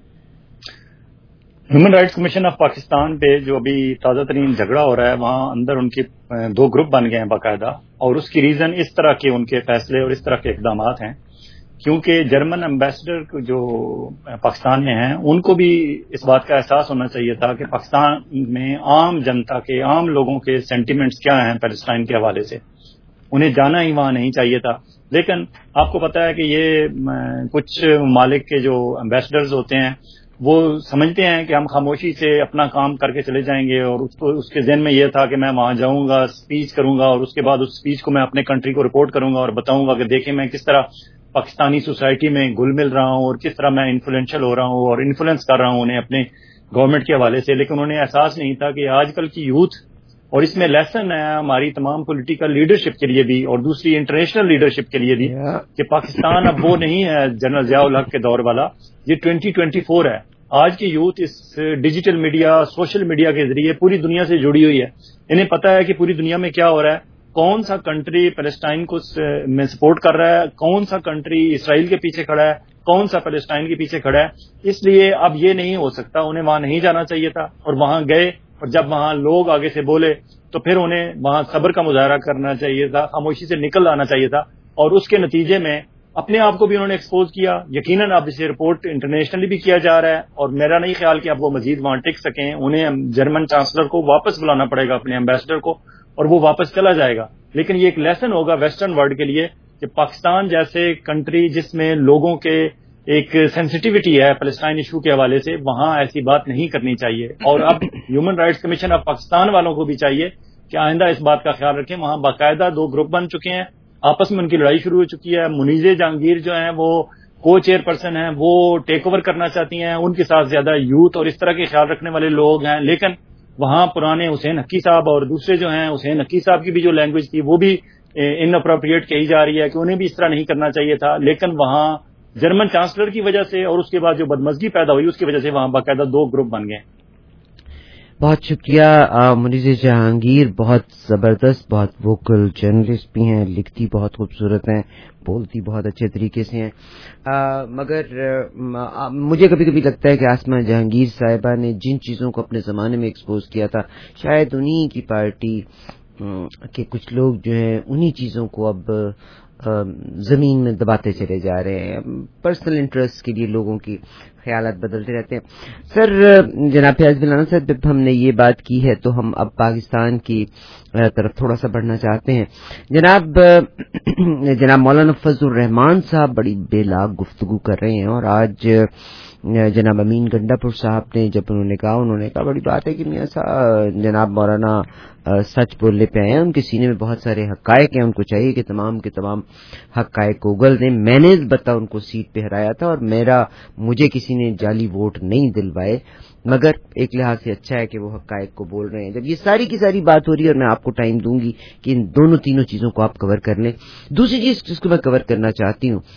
Speaker 19: Human rights commission of Pakistan پہ جو ابھی تازہ ترین جھگڑا ہو رہا ہے وہاں اندر ان کے دو گروپ بن گئے ہیں باقاعدہ, اور اس کی ریزن اس طرح کے ان کے فیصلے اور اس طرح کے اقدامات ہیں کیونکہ جرمن امبیسڈر جو پاکستان میں ہیں ان کو بھی اس بات کا احساس ہونا چاہیے تھا کہ پاکستان میں عام جنتا کے عام لوگوں کے سینٹیمنٹس کیا ہیں پیلسٹائن کے حوالے سے, انہیں جانا ہی وہاں نہیں چاہیے تھا. لیکن آپ کو پتا ہے کہ یہ کچھ ممالک کے جو امبیسڈرز ہوتے ہیں وہ سمجھتے ہیں کہ ہم خاموشی سے اپنا کام کر کے چلے جائیں گے, اور اس کو اس کے ذہن میں یہ تھا کہ میں وہاں جاؤں گا, اسپیچ کروں گا, اور اس کے بعد اس اسپیچ کو میں اپنے کنٹری کو رپورٹ کروں گا اور بتاؤں گا کہ دیکھیں میں کس طرح پاکستانی سوسائٹی میں گل مل رہا ہوں اور کس طرح میں انفلوئنشل ہو رہا ہوں اور انفلوئنس کر رہا ہوں انہیں اپنے گورنمنٹ کے حوالے سے. لیکن انہیں احساس نہیں تھا کہ آج کل کی یوتھ, اور اس میں لیسن ہے ہماری تمام پولیٹیکل لیڈرشپ کے لیے بھی اور دوسری انٹرنیشنل لیڈرشپ کے لیے بھی, کہ پاکستان اب وہ نہیں ہے جنرل ضیاء الحق کے دور والا, یہ ٹوئنٹی ٹوئنٹی فور ہے. آج کی یوتھ اس ڈیجیٹل میڈیا, سوشل میڈیا کے ذریعے پوری دنیا سے جڑی ہوئی ہے. انہیں پتا ہے کہ پوری دنیا میں کیا ہو رہا ہے, کون سا کنٹری پیلسٹائن کو میں سپورٹ کر رہا ہے, کون سا کنٹری اسرائیل کے پیچھے کھڑا ہے, کون سا پیلسٹائن کے پیچھے کھڑا ہے. اس لیے اب یہ نہیں ہو سکتا, انہیں وہاں نہیں جانا چاہیے تھا, اور وہاں گئے اور جب وہاں لوگ آگے سے بولے تو پھر انہیں وہاں صبر کا مظاہرہ کرنا چاہیے تھا, خاموشی سے نکل آنا چاہیے تھا, اور اس کے نتیجے میں اپنے آپ کو بھی انہوں نے ایکسپوز کیا. یقیناً اب اسے رپورٹ انٹرنیشنلی بھی کیا جا رہا ہے, اور میرا نہیں خیال کہ اب وہ مزید وہاں ٹک سکیں. انہیں جرمن چانسلر کو واپس بلانا پڑے گا, اپنے ایمبیسڈر کو, اور وہ واپس چلا جائے گا. لیکن یہ ایک لیسن ہوگا ویسٹرن ورلڈ کے لیے کہ پاکستان جیسے کنٹری جس میں لوگوں کے ایک سینسٹیوٹی ہے پیلسٹائن ایشو کے حوالے سے, وہاں ایسی بات نہیں کرنی چاہیے. اور اب human rights commission of Pakistan والوں کو بھی چاہیے کہ آئندہ اس بات کا خیال رکھیں. وہاں باقاعدہ دو گروپ بن چکے ہیں, آپس میں ان کی لڑائی شروع ہو چکی ہے. منیزہ جہانگیر جو ہیں وہ کو چیئر پرسن ہیں, وہ ٹیک اوور کرنا چاہتی ہیں, ان کے ساتھ زیادہ یوتھ اور اس طرح کے خیال رکھنے والے لوگ ہیں. لیکن وہاں پرانے حسین حقی صاحب اور دوسرے جو ہیں, حسین حقی صاحب کی بھی جو لینگویج تھی وہ بھی ان اپروپریٹ کہی جا رہی ہے کہ انہیں بھی اس طرح نہیں کرنا چاہیے تھا. لیکن وہاں جرمن چانسلر کی وجہ سے اور اس کے بعد جو بدمزگی پیدا ہوئی اس کی وجہ سے وہاں باقاعدہ دو گروپ بن گئے.
Speaker 2: بہت شکریہ منیزہ جہانگیر, بہت زبردست, بہت ووکل جرنلسٹ بھی ہیں, لکھتی بہت خوبصورت ہیں, بولتی بہت اچھے طریقے سے ہیں. آ, مگر آ, مجھے کبھی کبھی لگتا ہے کہ آسمہ جہانگیر صاحبہ نے جن چیزوں کو اپنے زمانے میں ایکسپوز کیا تھا شاید انہی کی پارٹی کے کچھ لوگ جو ہیں انہی چیزوں کو اب زمین میں دباتے چلے جا رہے ہیں. پرسنل انٹرسٹ کے لیے لوگوں کی خیالات بدلتے رہتے ہیں. سر جناب فیاض بن لانا صاحب, جب ہم نے یہ بات کی ہے تو ہم اب پاکستان کی طرف تھوڑا سا بڑھنا چاہتے ہیں. جناب جناب مولانا فضل الرحمان صاحب بڑی بے لاگ گفتگو کر رہے ہیں, اور آج جناب امین گنڈا پور صاحب نے جب انہوں نے کہا انہوں نے کہا بڑی بات ہے کہ میاں صاحب جناب مولانا سچ بولنے پہ آئے ہیں, ان کے سینے میں بہت سارے حقائق ہیں, ان کو چاہیے کہ تمام کے تمام حقائق کو اگل دیں. میں نے البتہ ان کو سیٹ پہ ہرایا تھا, اور میرا مجھے کسی نے جعلی ووٹ نہیں دلوائے, مگر ایک لحاظ سے اچھا ہے کہ وہ حقائق کو بول رہے ہیں. جب یہ ساری کی ساری بات ہو رہی ہے, اور میں آپ کو ٹائم دوں گی کہ ان دونوں تینوں چیزوں کو آپ کور کر لیں. دوسری چیز جس کو میں کور کرنا چاہتی ہوں,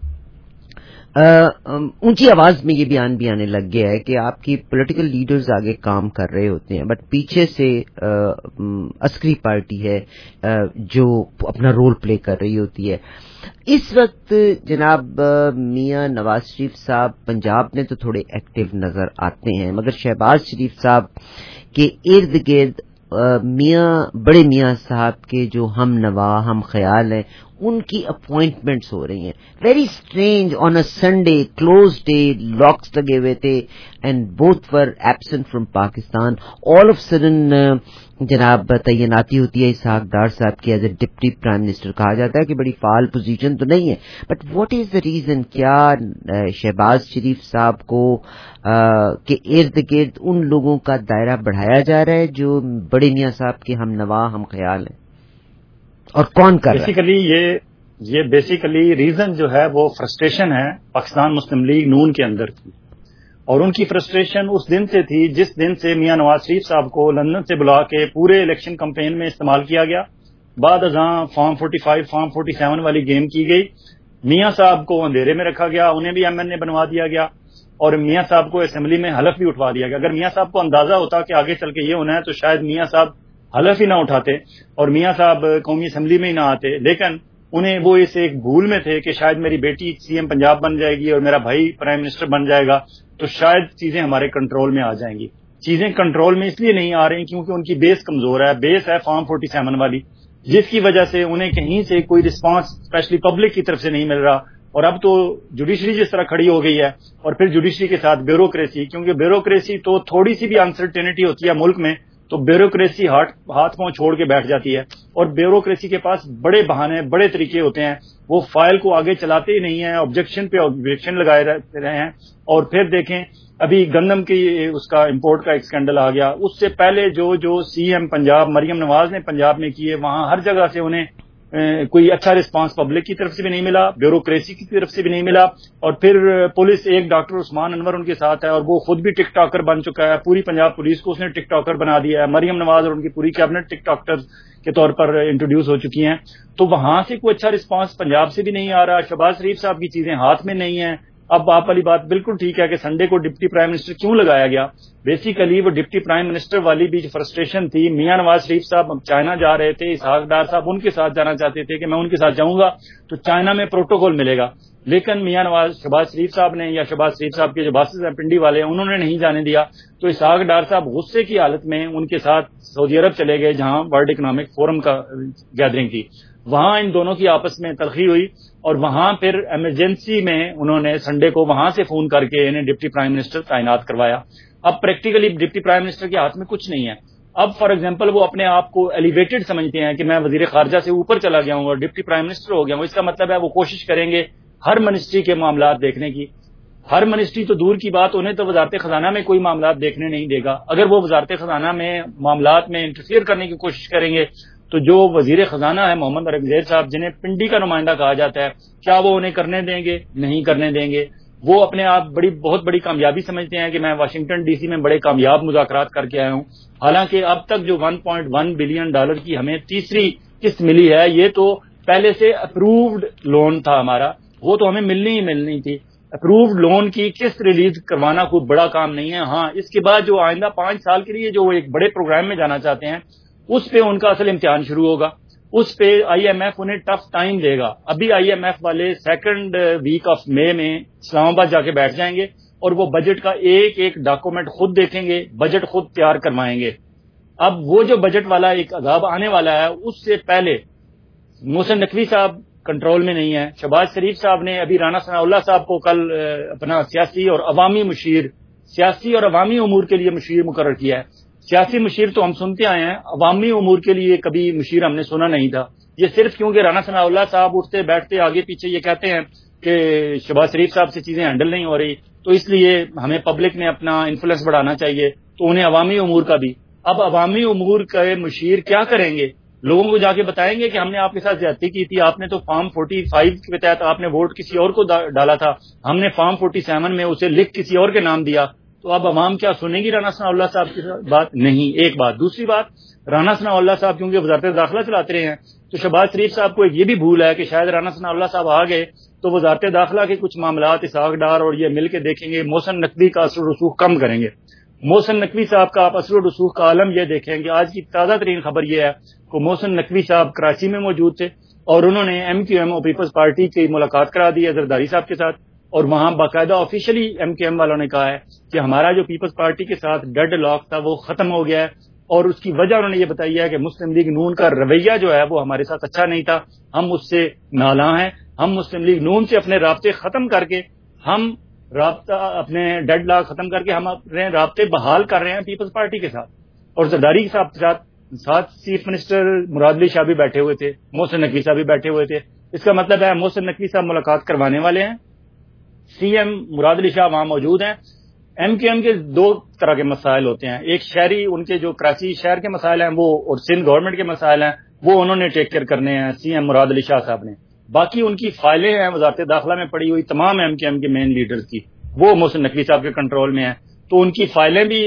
Speaker 2: اونچی آواز میں یہ بیان بھی آنے لگ گیا ہے کہ آپ کی پولیٹیکل لیڈرز آگے کام کر رہے ہوتے ہیں, بٹ پیچھے سے عسکری پارٹی ہے جو اپنا رول پلے کر رہی ہوتی ہے. اس وقت جناب میاں نواز شریف صاحب پنجاب میں تو تھوڑے ایکٹیو نظر آتے ہیں, مگر شہباز شریف صاحب کے ارد گرد میاں بڑے میاں صاحب کے جو ہم نوا ہم خیال ہیں ان کی اپوائنٹمنٹس ہو رہی ہیں. Very strange, on a Sunday close day, locks لگے ہوئے تھے, and both were absent from Pakistan. All of sudden جناب تعیناتی ہوتی ہے اسحاق ڈار صاحب کی as a deputy prime minister. کہا جاتا ہے کہ بڑی فعال پوزیشن تو نہیں ہے, but what is the reason? کیا شہباز شریف صاحب کو کے ارد گرد ان لوگوں کا دائرہ بڑھایا جا رہا ہے جو بڑے میاں صاحب کے ہم نوا ہم خیال ہیں, اور کون کر رہا ہے؟
Speaker 19: بیسیکلی یہ یہ بیسیکلی ریزن جو ہے وہ فرسٹریشن ہے پاکستان مسلم لیگ نون کے اندر کی, اور ان کی فرسٹریشن اس دن سے تھی جس دن سے میاں نواز شریف صاحب کو لندن سے بلا کے پورے الیکشن کمپین میں استعمال کیا گیا. بعد ازاں form forty five form forty seven والی گیم کی گئی, میاں صاحب کو اندھیرے میں رکھا گیا, انہیں بھی ایم این اے بنوا دیا گیا. اور میاں صاحب کو اسمبلی میں حلف بھی اٹھوا دیا گیا. اگر میاں صاحب کو اندازہ ہوتا کہ آگے چل کے یہ ہونا ہے تو شاید میاں صاحب حلف ہی نہ اٹھاتے اور میاں صاحب قومی اسمبلی میں ہی نہ آتے. لیکن انہیں وہ اس ایک بھول میں تھے کہ شاید میری بیٹی سی ایم پنجاب بن جائے گی اور میرا بھائی پرائم منسٹر بن جائے گا تو شاید چیزیں ہمارے کنٹرول میں آ جائیں گی. چیزیں کنٹرول میں اس لیے نہیں آ رہی کیونکہ ان کی بیس کمزور ہے. بیس ہے فارم فورٹی سیون والی, جس کی وجہ سے انہیں کہیں سے کوئی رسپانس اسپیشلی پبلک کی طرف سے نہیں مل رہا. اور اب تو جوڈیشری جس طرح کھڑی ہو گئی ہے اور پھر جوڈیشری کے ساتھ بیوروکریسی, کیونکہ بیوروکریسی تو تھوڑی سی بھی انسرٹینٹی ہوتی ہے ملک میں تو بیوروکریسی ہاتھ ہاتھ پاؤں چھوڑ کے بیٹھ جاتی ہے. اور بیوروکریسی کے پاس بڑے بہانے بڑے طریقے ہوتے ہیں, وہ فائل کو آگے چلاتے ہی نہیں ہیں, آبجیکشن پہ آبجیکشن لگائے رہے ہیں. اور پھر دیکھیں ابھی گندم کی اس کا امپورٹ کا ایک اسکینڈل آ گیا, اس سے پہلے جو جو سی ایم پنجاب مریم نواز نے پنجاب میں کیے وہاں ہر جگہ سے انہیں کوئی اچھا رسپانس پبلک کی طرف سے بھی نہیں ملا, بیوروکریسی کی طرف سے بھی نہیں ملا. اور پھر پولیس, ایک ڈاکٹر عثمان انور ان کے ساتھ ہے اور وہ خود بھی ٹک ٹاکر بن چکا ہے, پوری پنجاب پولیس کو اس نے ٹک ٹاکر بنا دیا ہے. مریم نواز اور ان کی پوری کیبنٹ ٹک ٹاکر کے طور پر انٹروڈیوس ہو چکی ہیں. تو وہاں سے کوئی اچھا رسپانس پنجاب سے بھی نہیں آ رہا. شہباز شریف صاحب کی چیزیں ہاتھ میں نہیں ہیں. اب آپ والی بات بالکل ٹھیک ہے کہ سنڈے کو ڈپٹی پرائم منسٹر کیوں لگایا گیا. بیسیکلی وہ ڈپٹی پرائم منسٹر والی بھی جو فرسٹریشن تھی, میاں نواز شریف صاحب چائنا جا رہے تھے, اسحاق ڈار صاحب ان کے ساتھ جانا چاہتے تھے کہ میں ان کے ساتھ جاؤں گا تو چائنا میں پروٹوکول ملے گا, لیکن میاں نواز شہباز شریف صاحب نے یا شہباز شریف صاحب کے جو باسز ہیں پنڈی والے انہوں نے نہیں جانے دیا. تو اسحاق ڈار صاحب غصے کی حالت میں ان کے ساتھ سعودی عرب چلے گئے جہاں ورلڈ اکنامک فورم کا گیدرنگ تھی. وہاں ان دونوں کی آپس میں تلخی ہوئی اور وہاں پھر ایمرجنسی میں انہوں نے سنڈے کو وہاں سے فون کر کے انہیں ڈپٹی پرائم منسٹر تعینات کروایا. اب پریکٹیکلی ڈپٹی پرائم منسٹر کے ہاتھ میں کچھ نہیں ہے. اب فار ایگزامپل وہ اپنے آپ کو ایلیویٹڈ سمجھتے ہیں کہ میں وزیر خارجہ سے اوپر چلا گیا ہوں اور ڈپٹی پرائم منسٹر ہو گیا ہوں. اس کا مطلب ہے وہ کوشش کریں گے ہر منسٹری کے معاملات دیکھنے کی. ہر منسٹری تو دور کی بات, انہیں تو وزارت خزانہ میں کوئی معاملات دیکھنے نہیں دے گا. اگر وہ وزارت خزانہ میں معاملات میں انٹرفیئر کرنے کی کوشش کریں گے تو جو وزیر خزانہ ہے محمد ارنگزیب صاحب, جنہیں پنڈی کا نمائندہ کہا جاتا ہے, کیا وہ انہیں کرنے دیں گے؟ نہیں کرنے دیں گے. وہ اپنے آپ بڑی بہت بڑی کامیابی سمجھتے ہیں کہ میں واشنگٹن ڈی سی میں بڑے کامیاب مذاکرات کر کے آیا ہوں. حالانکہ اب تک جو one point one billion dollar کی ہمیں تیسری قسط ملی ہے, یہ تو پہلے سے اپرووڈ لون تھا ہمارا, وہ تو ہمیں ملنی ہی ملنی تھی. اپرووڈ لون کی قسط ریلیز کروانا کوئی بڑا کام نہیں ہے. ہاں, اس کے بعد جو آئندہ پانچ سال کے لیے جو وہ ایک بڑے پروگرام میں جانا چاہتے ہیں اس پہ ان کا اصل امتحان شروع ہوگا. اس پہ آئی ایم ایف انہیں ٹف ٹائم دے گا. ابھی آئی ایم ایف والے سیکنڈ ویک آف مئی میں اسلام آباد جا کے بیٹھ جائیں گے اور وہ بجٹ کا ایک ایک ڈاکومنٹ خود دیکھیں گے, بجٹ خود تیار کروائیں گے. اب وہ جو بجٹ والا ایک عذاب آنے والا ہے, اس سے پہلے محسن نقوی صاحب کنٹرول میں نہیں ہے. شہباز شریف صاحب نے ابھی رانا ثناء اللہ صاحب کو کل اپنا سیاسی اور عوامی مشیر سیاسی اور عوامی امور کے لیے مشیر مقرر کیا ہے. سیاسی مشیر تو ہم سنتے آئے ہیں, عوامی امور کے لیے کبھی مشیر ہم نے سنا نہیں تھا. یہ صرف کیونکہ رانا ثناء اللہ صاحب اٹھتے بیٹھتے آگے پیچھے یہ کہتے ہیں کہ شہباز شریف صاحب سے چیزیں ہینڈل نہیں ہو رہی تو اس لیے ہمیں پبلک میں اپنا انفلوئنس بڑھانا چاہیے, تو انہیں عوامی امور کا بھی. اب عوامی امور کے مشیر کیا کریں گے؟ لوگوں کو جا کے بتائیں گے کہ ہم نے آپ کے ساتھ زیادتی کی تھی, آپ نے تو فارم فورٹی فائیو کے تحت آپ نے ووٹ کسی اور کو ڈالا تھا, ہم نے فارم فورٹی سیون میں اسے لکھ کسی اور کے نام دیا. تو اب عوام کیا سنیں گی رانا ثناء اللہ صاحب کی بات؟ نہیں. ایک بات. دوسری بات, رانا ثناء اللہ صاحب کیونکہ وزارت داخلہ چلاتے رہے ہیں تو شہباز شریف صاحب کو ایک یہ بھی بھول ہے کہ شاید رانا ثناء اللہ صاحب آ گئے تو وزارت داخلہ کے کچھ معاملات اسحاق ڈار اور یہ مل کے دیکھیں گے, محسن نقوی کا اثر و رسوخ کم کریں گے. محسن نقوی صاحب کا آپ اثر و رسوخ کا عالم یہ دیکھیں گے. آج کی تازہ ترین خبر یہ ہے کہ محسن نقوی صاحب کراچی میں موجود تھے اور انہوں نے ایم کیو ایم اور پیپلز پارٹی کی ملاقات کرا دی ہے زرداری صاحب کے ساتھ, اور وہاں باقاعدہ آفیشلی ایم کیو ایم والوں نے کہا ہے کہ ہمارا جو پیپلز پارٹی کے ساتھ ڈیڈ لاک تھا وہ ختم ہو گیا ہے, اور اس کی وجہ انہوں نے یہ بتائی ہے کہ مسلم لیگ نون کا رویہ جو ہے وہ ہمارے ساتھ اچھا نہیں تھا, ہم اس سے نالاں ہیں. ہم مسلم لیگ نون سے اپنے رابطے ختم کر کے ہم رابطہ اپنے ڈیڈ لاک ختم کر کے ہم اپنے رابطے بحال کر رہے ہیں پیپلز پارٹی کے ساتھ. اور زرداری صاحب کے ساتھ ساتھ چیف منسٹر مراد علی شاہ بھی بیٹھے ہوئے تھے, محسن نقوی صاحب بھی بیٹھے ہوئے تھے. اس کا مطلب ہے محسن نقوی صاحب ملاقات کروانے والے ہیں, سی ایم مراد علی شاہ وہاں موجود ہیں. ایم کیو ایم کے دو طرح کے مسائل ہوتے ہیں, ایک شہری ان کے جو کراچی شہر کے مسائل ہیں وہ, اور سندھ گورنمنٹ کے مسائل ہیں وہ انہوں نے ٹیک کیئر کرنے ہیں سی ایم مراد علی شاہ صاحب نے. باقی ان کی فائلیں ہیں وزارت داخلہ میں پڑی ہوئی تمام ایم کیو ایم کے مین لیڈرز کی, وہ محسن نقوی صاحب کے کنٹرول میں ہیں. تو ان کی فائلیں بھی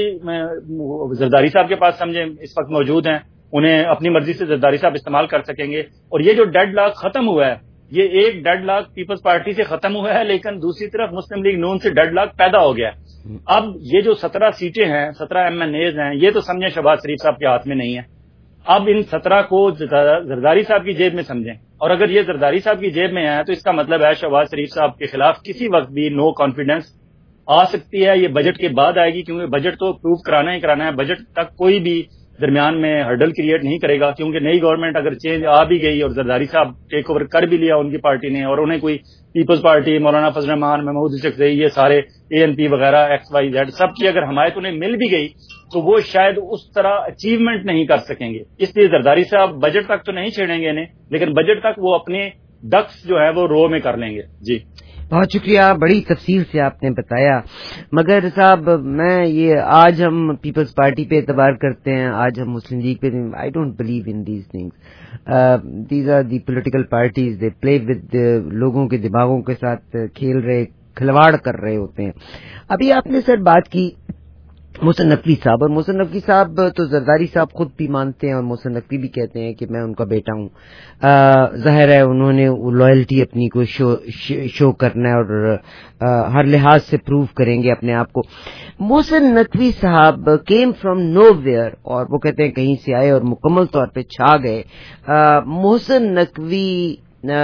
Speaker 19: زرداری صاحب کے پاس سمجھیں اس وقت موجود ہیں, انہیں اپنی مرضی سے زرداری صاحب استعمال کر سکیں گے. اور یہ جو ڈیڈ لاک ختم ہوا ہے یہ ایک ڈیڈ لاک پیپلز پارٹی سے ختم ہوا ہے، لیکن دوسری طرف مسلم لیگ نون سے ڈیڈ لاک پیدا ہو گیا ہے۔ اب یہ جو سترہ سیٹیں ہیں، سترہ ایم این ایز ہیں، یہ تو سمجھیں شہباز شریف صاحب کے ہاتھ میں نہیں ہے۔ اب ان سترہ کو زرداری صاحب کی جیب میں سمجھیں، اور اگر یہ زرداری صاحب کی جیب میں ہے تو اس کا مطلب ہے شہباز شریف صاحب کے خلاف کسی وقت بھی نو کانفیڈنس آ سکتی ہے۔ یہ بجٹ کے بعد آئے گی، کیونکہ بجٹ تو پروو کرانا ہی کرانا ہے۔ بجٹ تک کوئی بھی درمیان میں ہرڈل کریٹ نہیں کرے گا، کیونکہ نئی گورنمنٹ اگر چینج آ بھی گئی اور زرداری صاحب ٹیک اوور کر بھی لیا ان کی پارٹی نے، اور انہیں کوئی پیپلز پارٹی، مولانا فضل الرحمان، محمود یوسف زئی، یہ سارے اے این پی وغیرہ ایکس وائی زیڈ سب کی اگر حمایت انہیں مل بھی گئی تو وہ شاید اس طرح اچیومنٹ نہیں کر سکیں گے۔ اس لیے زرداری صاحب بجٹ تک تو نہیں چھیڑیں گے انہیں، لیکن بجٹ تک وہ اپنے ڈکس جو ہے وہ رو میں کر لیں گے۔ جی
Speaker 2: بہت شکریہ، بڑی تفصیل سے آپ نے بتایا۔ مگر صاحب میں یہ آج ہم پیپلز پارٹی پہ اعتبار کرتے ہیں، آج ہم مسلم لیگ پہ، I don't believe in these things, these are the political parties, they play with لوگوں کے دماغوں کے ساتھ کھیل رہے، کھلواڑ کر رہے ہوتے ہیں۔ ابھی آپ نے سر بات کی محسن نقوی صاحب، اور محسن نقوی صاحب تو زرداری صاحب خود بھی مانتے ہیں اور محسن نقوی بھی کہتے ہیں کہ میں ان کا بیٹا ہوں۔ ظاہر ہے انہوں نے لائلٹی اپنی کو شو, شو کرنا ہے اور آ, ہر لحاظ سے پروو کریں گے اپنے آپ کو۔ محسن نقوی صاحب کیم فرام نو ویئر، اور وہ کہتے ہیں کہیں سے آئے اور مکمل طور پہ چھا گئے۔ محسن نقوی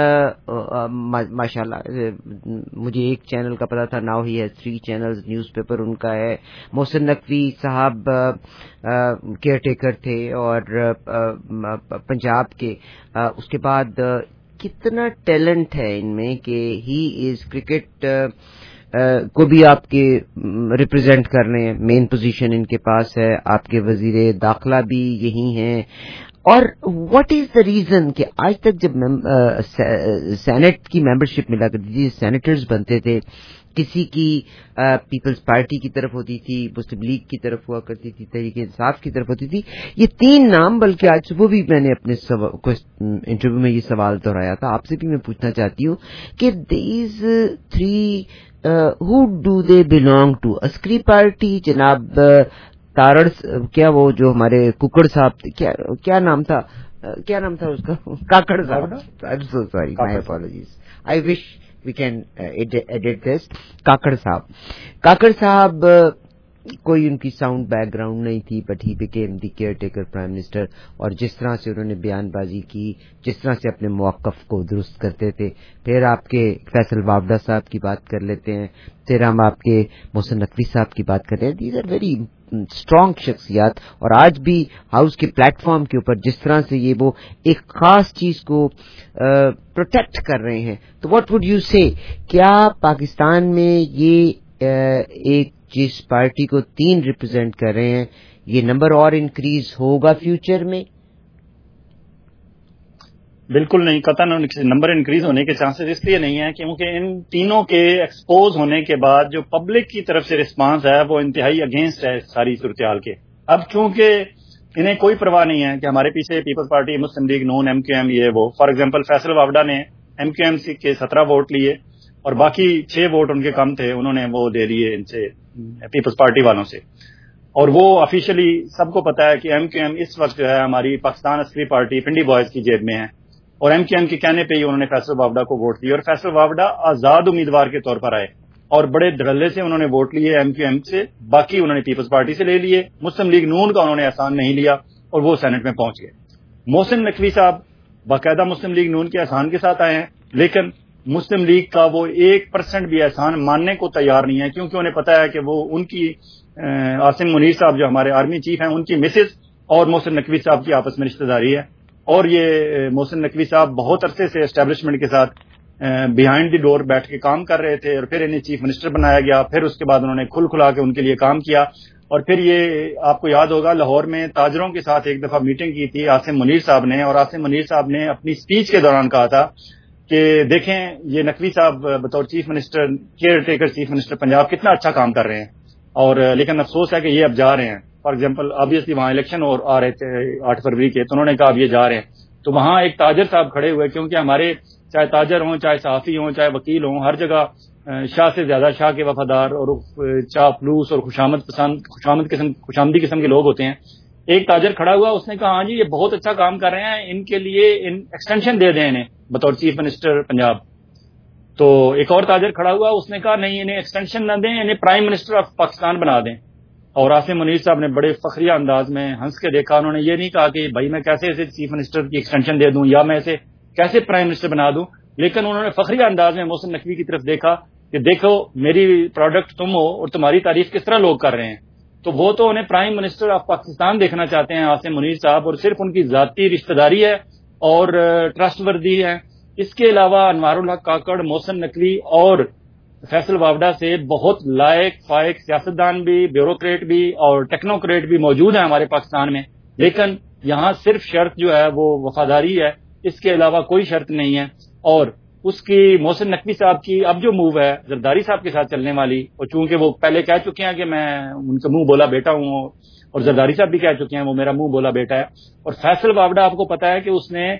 Speaker 2: ماشاء اللہ مجھے ایک چینل کا پتا تھا، now he has three channels, newspaper ان کا ہے۔ محسن نقوی صاحب کیئر ٹیکر تھے اور پنجاب کے، اس کے بعد کتنا ٹیلنٹ ہے ان میں کہ ہی از کرکٹ کو بھی آپ کے ریپرزینٹ کر رہے ہیں، مین پوزیشن ان کے پاس ہے، آپ کے وزیر داخلہ بھی یہی ہیں۔ اور واٹ از دا ریزن کہ آج تک جب سینٹ کی ممبرشپ ملا کرتی تھی، سینیٹرز بنتے تھے، کسی کی پیپلز پارٹی کی طرف ہوتی تھی، مسلم لیگ کی طرف ہوا کرتی تھی، تحریک انصاف کی طرف ہوتی تھی، یہ تین نام، بلکہ آج صبح بھی میں نے اپنے انٹرویو میں یہ سوال دہرایا تھا، آپ سے بھی میں پوچھنا چاہتی ہوں کہ these three who do they belong to? عسکری پارٹی، جناب تارڑ، کیا وہ جو ہمارے ککڑ صاحب، کیا کیا نام تھا کیا نام تھا اس کا، کاکڑ صاحب، I am so sorry, my apologies, I wish we can edit this, Kakar صاحب کاکڑ صاحب کوئی ان کی ساؤنڈ بیک گراؤنڈ نہیں تھی، but he became the caretaker prime minister, اور جس طرح سے انہوں نے بیان بازی کی، جس طرح سے اپنے موقف کو درست کرتے تھے۔ پھر آپ کے فیصل وابڈا صاحب کی بات کر لیتے ہیں، پھر ہم آپ کے محسن نقوی صاحب کی بات کرتے ہیں، دیز آر ویری اسٹرانگ شخصیات، اور آج بھی ہاؤس کے پلیٹ فارم کے اوپر جس طرح سے یہ وہ ایک خاص چیز کو پروٹیکٹ کر رہے ہیں، تو واٹ وڈ یو سے، کیا پاکستان میں یہ ایک جس پارٹی کو تین ریپرزینٹ کر رہے ہیں، یہ نمبر اور انکریز ہوگا فیوچر میں؟
Speaker 19: بالکل نہیں، قطعاً نمبر انکریز ہونے کے چانسز اس لیے نہیں ہیں کیونکہ ان تینوں کے ایکسپوز ہونے کے بعد جو پبلک کی طرف سے رسپانس ہے وہ انتہائی اگینسٹ ہے ساری صورتحال کے۔ اب چونکہ انہیں کوئی پرواہ نہیں ہے کہ ہمارے پیچھے peoples party, Muslim League Noon, M Q M, یہ وہ، فار ایگزامپل فیصل وابڈا نے ایم کیو ایم کے سترہ ووٹ لیے اور باقی چھ ووٹ ان کے کم تھے، انہوں نے وہ دے دیے ان سے پیپلز پارٹی والوں سے، اور وہ آفیشلی سب کو پتا ہے کہ ایم کیو ایم اس وقت جو ہے ہماری پاکستان عسکری پارٹی پنڈی بوائز کی جیب میں ہے، اور ایم کیو ایم کے کہنے پہ ہی انہوں نے فیصل وابڈا کو ووٹ دیے، اور فیصل وابڈا آزاد امیدوار کے طور پر آئے اور بڑے دھڑلے سے انہوں نے ووٹ لیے ایم کیو ایم سے، باقی انہوں نے پیپلز پارٹی سے لے لیے، مسلم لیگ نون کا انہوں نے احسان نہیں لیا اور وہ سینٹ میں پہنچ گئے۔ محسن نقوی صاحب باقاعدہ مسلم لیگ نون کے احسان کے ساتھ آئے ہیں، لیکن مسلم لیگ کا وہ ایک پرسنٹ بھی احسان ماننے کو تیار نہیں ہے، کیونکہ انہیں پتا ہے کہ وہ ان کی عاصم منیر صاحب جو ہمارے آرمی چیف ہیں، ان کی مسز اور محسن نقوی صاحب کی آپس میں رشتہ داری ہے، اور یہ محسن نقوی صاحب بہت عرصے سے اسٹیبلشمنٹ کے ساتھ بیہائنڈ دی ڈور بیٹھ کے کام کر رہے تھے، اور پھر انہیں چیف منسٹر بنایا گیا، پھر اس کے بعد انہوں نے کھل کھلا کے ان کے لیے کام کیا، اور پھر یہ آپ کو یاد ہوگا لاہور میں تاجروں کے ساتھ ایک دفعہ میٹنگ کی تھی عاصم منیر صاحب نے، اور عاصم منیر صاحب نے اپنی اسپیچ کے دوران کہا تھا کہ دیکھیں یہ نقوی صاحب بطور chief minister, caretaker chief minister Punjab کتنا اچھا کام کر رہے ہیں، اور لیکن افسوس ہے کہ یہ اب جا رہے ہیں۔ فار ایگزامپل آبویسلی وہاں الیکشن اور آ رہے تھے آٹھ فروری کے، تو انہوں نے کہا اب یہ جا رہے ہیں، تو وہاں ایک تاجر صاحب کھڑے ہوئے، کیونکہ ہمارے چاہے تاجر ہوں، چاہے صحافی ہوں، چاہے وکیل ہوں، ہر جگہ شاہ سے زیادہ شاہ کے وفادار اور چاپلوس اور خوشامد پسند خوشامد قسم خوشامدی قسم کے لوگ ہوتے ہیں۔ ایک تاجر کھڑا ہوا, اس نے کہا ہاں جی یہ بہت اچھا کام کر رہے ہیں, ان کے لیے ایکسٹینشن دے دیں انہیں بطور چیف منسٹر پنجاب. تو ایک اور تاجر کھڑا ہوا, اس نے کہا نہیں انہیں ایکسٹینشن نہ دیں, انہیں پرائم منسٹر آف پاکستان بنا دیں. اور عاصم منیر صاحب نے بڑے فخریہ انداز میں ہنس کے دیکھا, انہوں نے یہ نہیں کہا کہ بھائی میں کیسے اسے چیف منسٹر کی ایکسٹینشن دے دوں یا میں اسے کیسے پرائم منسٹر بنا دوں, لیکن انہوں نے فخریہ انداز میں محسن نقوی کی طرف دیکھا کہ دیکھو میری پروڈکٹ تم ہو اور تمہاری تعریف کس طرح لوگ کر رہے ہیں. تو وہ تو انہیں پرائم منسٹر آف پاکستان دیکھنا چاہتے ہیں عاصم منیر صاحب, اور صرف ان کی ذاتی رشتہ داری ہے اور ٹرسٹ وردی ہے. اس کے علاوہ انوار الحق کاکڑ, محسن نقوی اور فیصل واوڈا سے بہت لائق فائق سیاستدان بھی, بیوروکریٹ بھی اور ٹیکنوکریٹ بھی موجود ہیں ہمارے پاکستان میں, لیکن یہاں صرف شرط جو ہے وہ وفاداری ہے, اس کے علاوہ کوئی شرط نہیں ہے. اور اس کی محسن نقوی صاحب کی اب جو موو ہے زرداری صاحب کے ساتھ چلنے والی, اور چونکہ وہ پہلے کہہ چکے ہیں کہ میں ان کا منہ بولا بیٹا ہوں, اور زرداری صاحب بھی کہہ چکے ہیں وہ میرا منہ بولا بیٹا ہے. اور فیصل واوڈا آپ کو پتا ہے کہ اس نے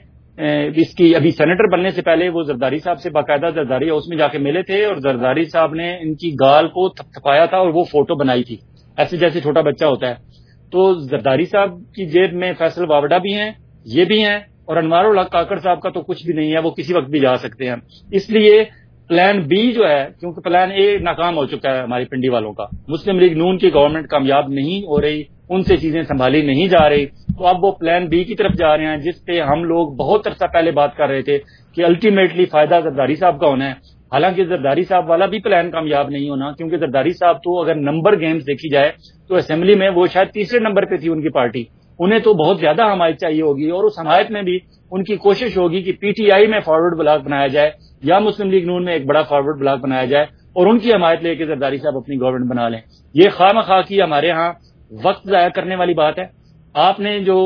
Speaker 19: اس کی ابھی سینیٹر بننے سے پہلے وہ زرداری صاحب سے باقاعدہ زرداری ہاؤس میں جا کے ملے تھے, اور زرداری صاحب نے ان کی گال کو تھپ تھپایا تھا اور وہ فوٹو بنائی تھی ایسے جیسے چھوٹا بچہ ہوتا ہے. تو زرداری صاحب کی جیب میں فیصل واوڈا بھی ہیں, یہ بھی ہیں, اور انوار الحق کاکڑ صاحب کا تو کچھ بھی نہیں ہے, وہ کسی وقت بھی جا سکتے ہیں. اس لیے پلان بی جو ہے, کیونکہ پلان اے ناکام ہو چکا ہے ہماری پنڈی والوں کا, مسلم لیگ نون کی گورنمنٹ کامیاب نہیں ہو رہی, ان سے چیزیں سنبھالی نہیں جا رہی, تو اب وہ پلان بی کی طرف جا رہے ہیں, جس پہ ہم لوگ بہت عرصہ پہلے بات کر رہے تھے کہ الٹیمیٹلی فائدہ زرداری صاحب کا ہونا ہے. حالانکہ زرداری صاحب والا بھی پلان کامیاب نہیں ہونا, کیونکہ زرداری صاحب تو اگر نمبر گیمز دیکھی جائے تو اسمبلی میں وہ شاید تیسرے نمبر پہ تھی ان کی پارٹی, انہیں تو بہت زیادہ حمایت چاہیے ہوگی, اور اس حمایت میں بھی ان کی کوشش ہوگی کہ پی ٹی آئی میں فارورڈ بلاک بنایا جائے یا مسلم لیگ نون میں ایک بڑا فارورڈ بلاک بنایا جائے, اور ان کی حمایت لے کے زرداری صاحب اپنی گورنمنٹ بنا لیں. یہ خواہ مخواہ کی ہمارے ہاں وقت ضائع کرنے والی بات ہے. آپ نے جو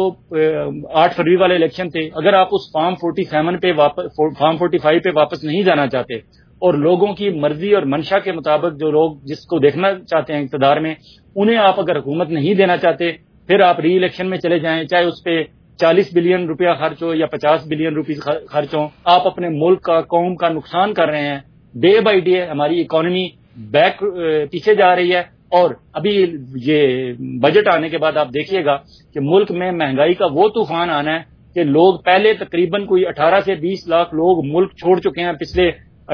Speaker 19: آٹھ فروری والے الیکشن تھے, اگر آپ اس فارم فورٹی سیون پہ واپس فارم فورٹی فائیو پہ واپس نہیں جانا چاہتے, اور لوگوں کی مرضی اور منشا کے مطابق جو لوگ جس کو دیکھنا چاہتے ہیں اقتدار میں, انہیں آپ اگر حکومت نہیں دینا چاہتے, پھر آپ ری الیکشن میں چلے جائیں, چاہے اس پہ چالیس بلین روپیہ خرچ ہو یا پچاس بلین روپیز خرچ ہو, آپ اپنے ملک کا قوم کا نقصان کر رہے ہیں. ڈے بائی ڈے ہماری اکانومی بیک پیچھے جا رہی ہے, اور ابھی یہ بجٹ آنے کے بعد آپ دیکھیے گا کہ ملک میں مہنگائی کا وہ طوفان آنا ہے کہ لوگ پہلے تقریباً کوئی اٹھارہ سے بیس لاکھ لوگ ملک چھوڑ چکے ہیں پچھلے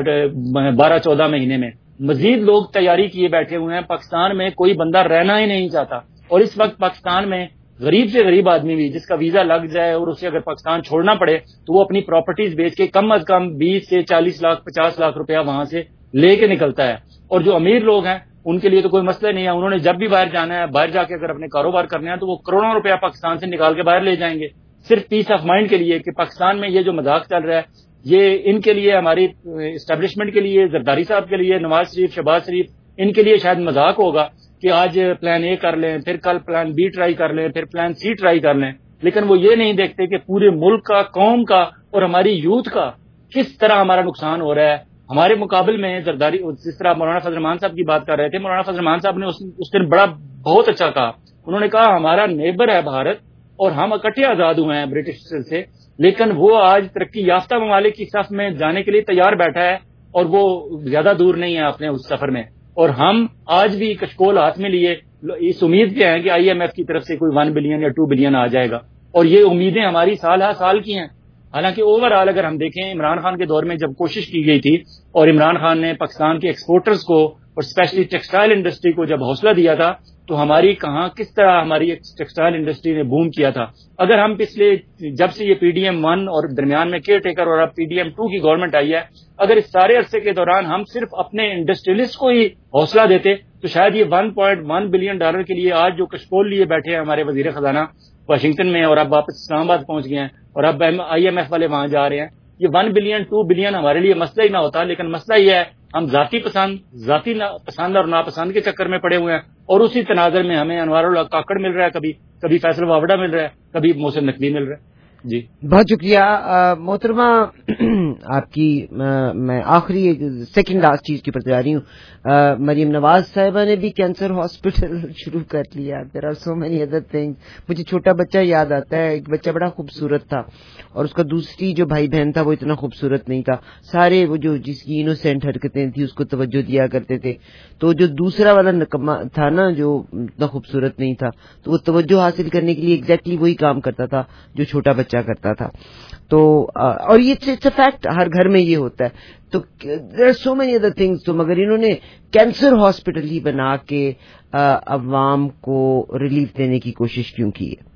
Speaker 19: بارہ چودہ مہینے میں, مزید لوگ تیاری کیے بیٹھے ہوئے ہیں. پاکستان میں کوئی بندہ رہنا ہی نہیں چاہتا, اور اس وقت پاکستان میں غریب سے غریب آدمی بھی جس کا ویزا لگ جائے اور اسے اگر پاکستان چھوڑنا پڑے تو وہ اپنی پراپرٹیز بیچ کے کم از کم بیس سے چالیس لاکھ پچاس لاکھ روپیہ وہاں سے لے کے نکلتا ہے. اور جو امیر لوگ ہیں ان کے لیے تو کوئی مسئلہ نہیں ہے, انہوں نے جب بھی باہر جانا ہے, باہر جا کے اگر اپنے کاروبار کرنے ہیں تو وہ کروڑوں روپیہ پاکستان سے نکال کے باہر لے جائیں گے, صرف پیس آف مائنڈ کے لیے کہ پاکستان میں یہ جو مذاق چل رہا ہے یہ ان کے لیے, ہماری اسٹیبلشمنٹ کے لیے, زرداری صاحب کے لیے, نواز شریف, شہباز شریف, ان کے لیے شاید مذاق ہوگا کہ آج پلان اے کر لیں, پھر کل پلان بی ٹرائی کر لیں, پھر پلان سی ٹرائی کر لیں, لیکن وہ یہ نہیں دیکھتے کہ پورے ملک کا, قوم کا اور ہماری یوتھ کا کس طرح ہمارا نقصان ہو رہا ہے. ہمارے مقابل میں زرداری, جس طرح مولانا فضل الرحمان صاحب کی بات کر رہے تھے, مولانا فضل الرحمان صاحب نے اس دن بڑا بہت اچھا کہا. انہوں نے کہا ہمارا نیبر ہے بھارت اور ہم اکٹھے آزاد ہوئے ہیں برٹش سے, لیکن وہ آج ترقی یافتہ ممالک کی صف میں جانے کے لیے تیار بیٹھا ہے اور وہ زیادہ دور نہیں ہے اپنے اس سفر میں. اور ہم آج بھی کشکول ہاتھ میں لیے اس امید کے ہیں کہ آئی ایم ایف کی طرف سے کوئی ون بلین یا ٹو بلین آ جائے گا, اور یہ امیدیں ہماری سال ہر سال کی ہیں. حالانکہ اوور آل اگر ہم دیکھیں عمران خان کے دور میں جب کوشش کی گئی تھی اور عمران خان نے پاکستان کے ایکسپورٹرز کو اور اسپیشلی ٹیکسٹائل انڈسٹری کو جب حوصلہ دیا تھا تو ہماری کہاں کس طرح ہماری ٹیکسٹائل انڈسٹری نے بوم کیا تھا. اگر ہم پچھلے جب سے یہ پی ڈی ایم ون اور درمیان میں کیئر ٹیکر اور اب پی ڈی ایم ٹو کی گورنمنٹ آئی ہے, اگر اس سارے عرصے کے دوران ہم صرف اپنے انڈسٹریلسٹ کو ہی حوصلہ دیتے تو شاید یہ one point one billion dollar کے لیے آج جو کشکول لیے بیٹھے ہیں ہمارے وزیر خزانہ واشنگٹن میں, اور اب واپس اسلام آباد پہنچ گئے ہیں اور اب آئی ایم ایف والے وہاں جا رہے ہیں, یہ ون بلین ٹو بلین ہمارے لیے مسئلہ ہی نہ ہوتا. لیکن مسئلہ یہ ہے ہم ذاتی پسند ذاتی پسند اور ناپسند کے چکر میں پڑے ہوئے ہیں, اور اسی تناظر میں ہمیں انوار الحق کاکڑ مل رہا ہے, کبھی کبھی فیصل واوڈا مل رہا ہے, کبھی محسن نقوی مل رہا ہے. جی
Speaker 2: بہت شکریہ محترمہ. آپ کی میں آخری سیکنڈ لاسٹ چیز کے پر جا رہی ہوں. مریم نواز صاحبہ نے بھی کینسر ہاسپٹل شروع کر لیا. There are so many other things. مجھے چھوٹا بچہ یاد آتا ہے, ایک بچہ بڑا خوبصورت تھا اور اس کا دوسری جو بھائی بہن تھا وہ اتنا خوبصورت نہیں تھا. سارے وہ جو جس کی انوسینٹ حرکتیں تھیں اس کو توجہ دیا کرتے تھے, تو جو دوسرا والا نکما تھا نا جو اتنا خوبصورت نہیں تھا, تو وہ توجہ حاصل کرنے کے لیے ایگزیکٹلی وہی کام کرتا تھا جو چھوٹا بچہ کرتا تھا. تو اور یہ اٹس اے فیکٹ, ہر گھر میں یہ ہوتا ہے. تو there are so many other things. تو مگر انہوں نے کینسر ہاسپٹل ہی بنا کے عوام کو ریلیف دینے کی کوشش کیوں کی ہے؟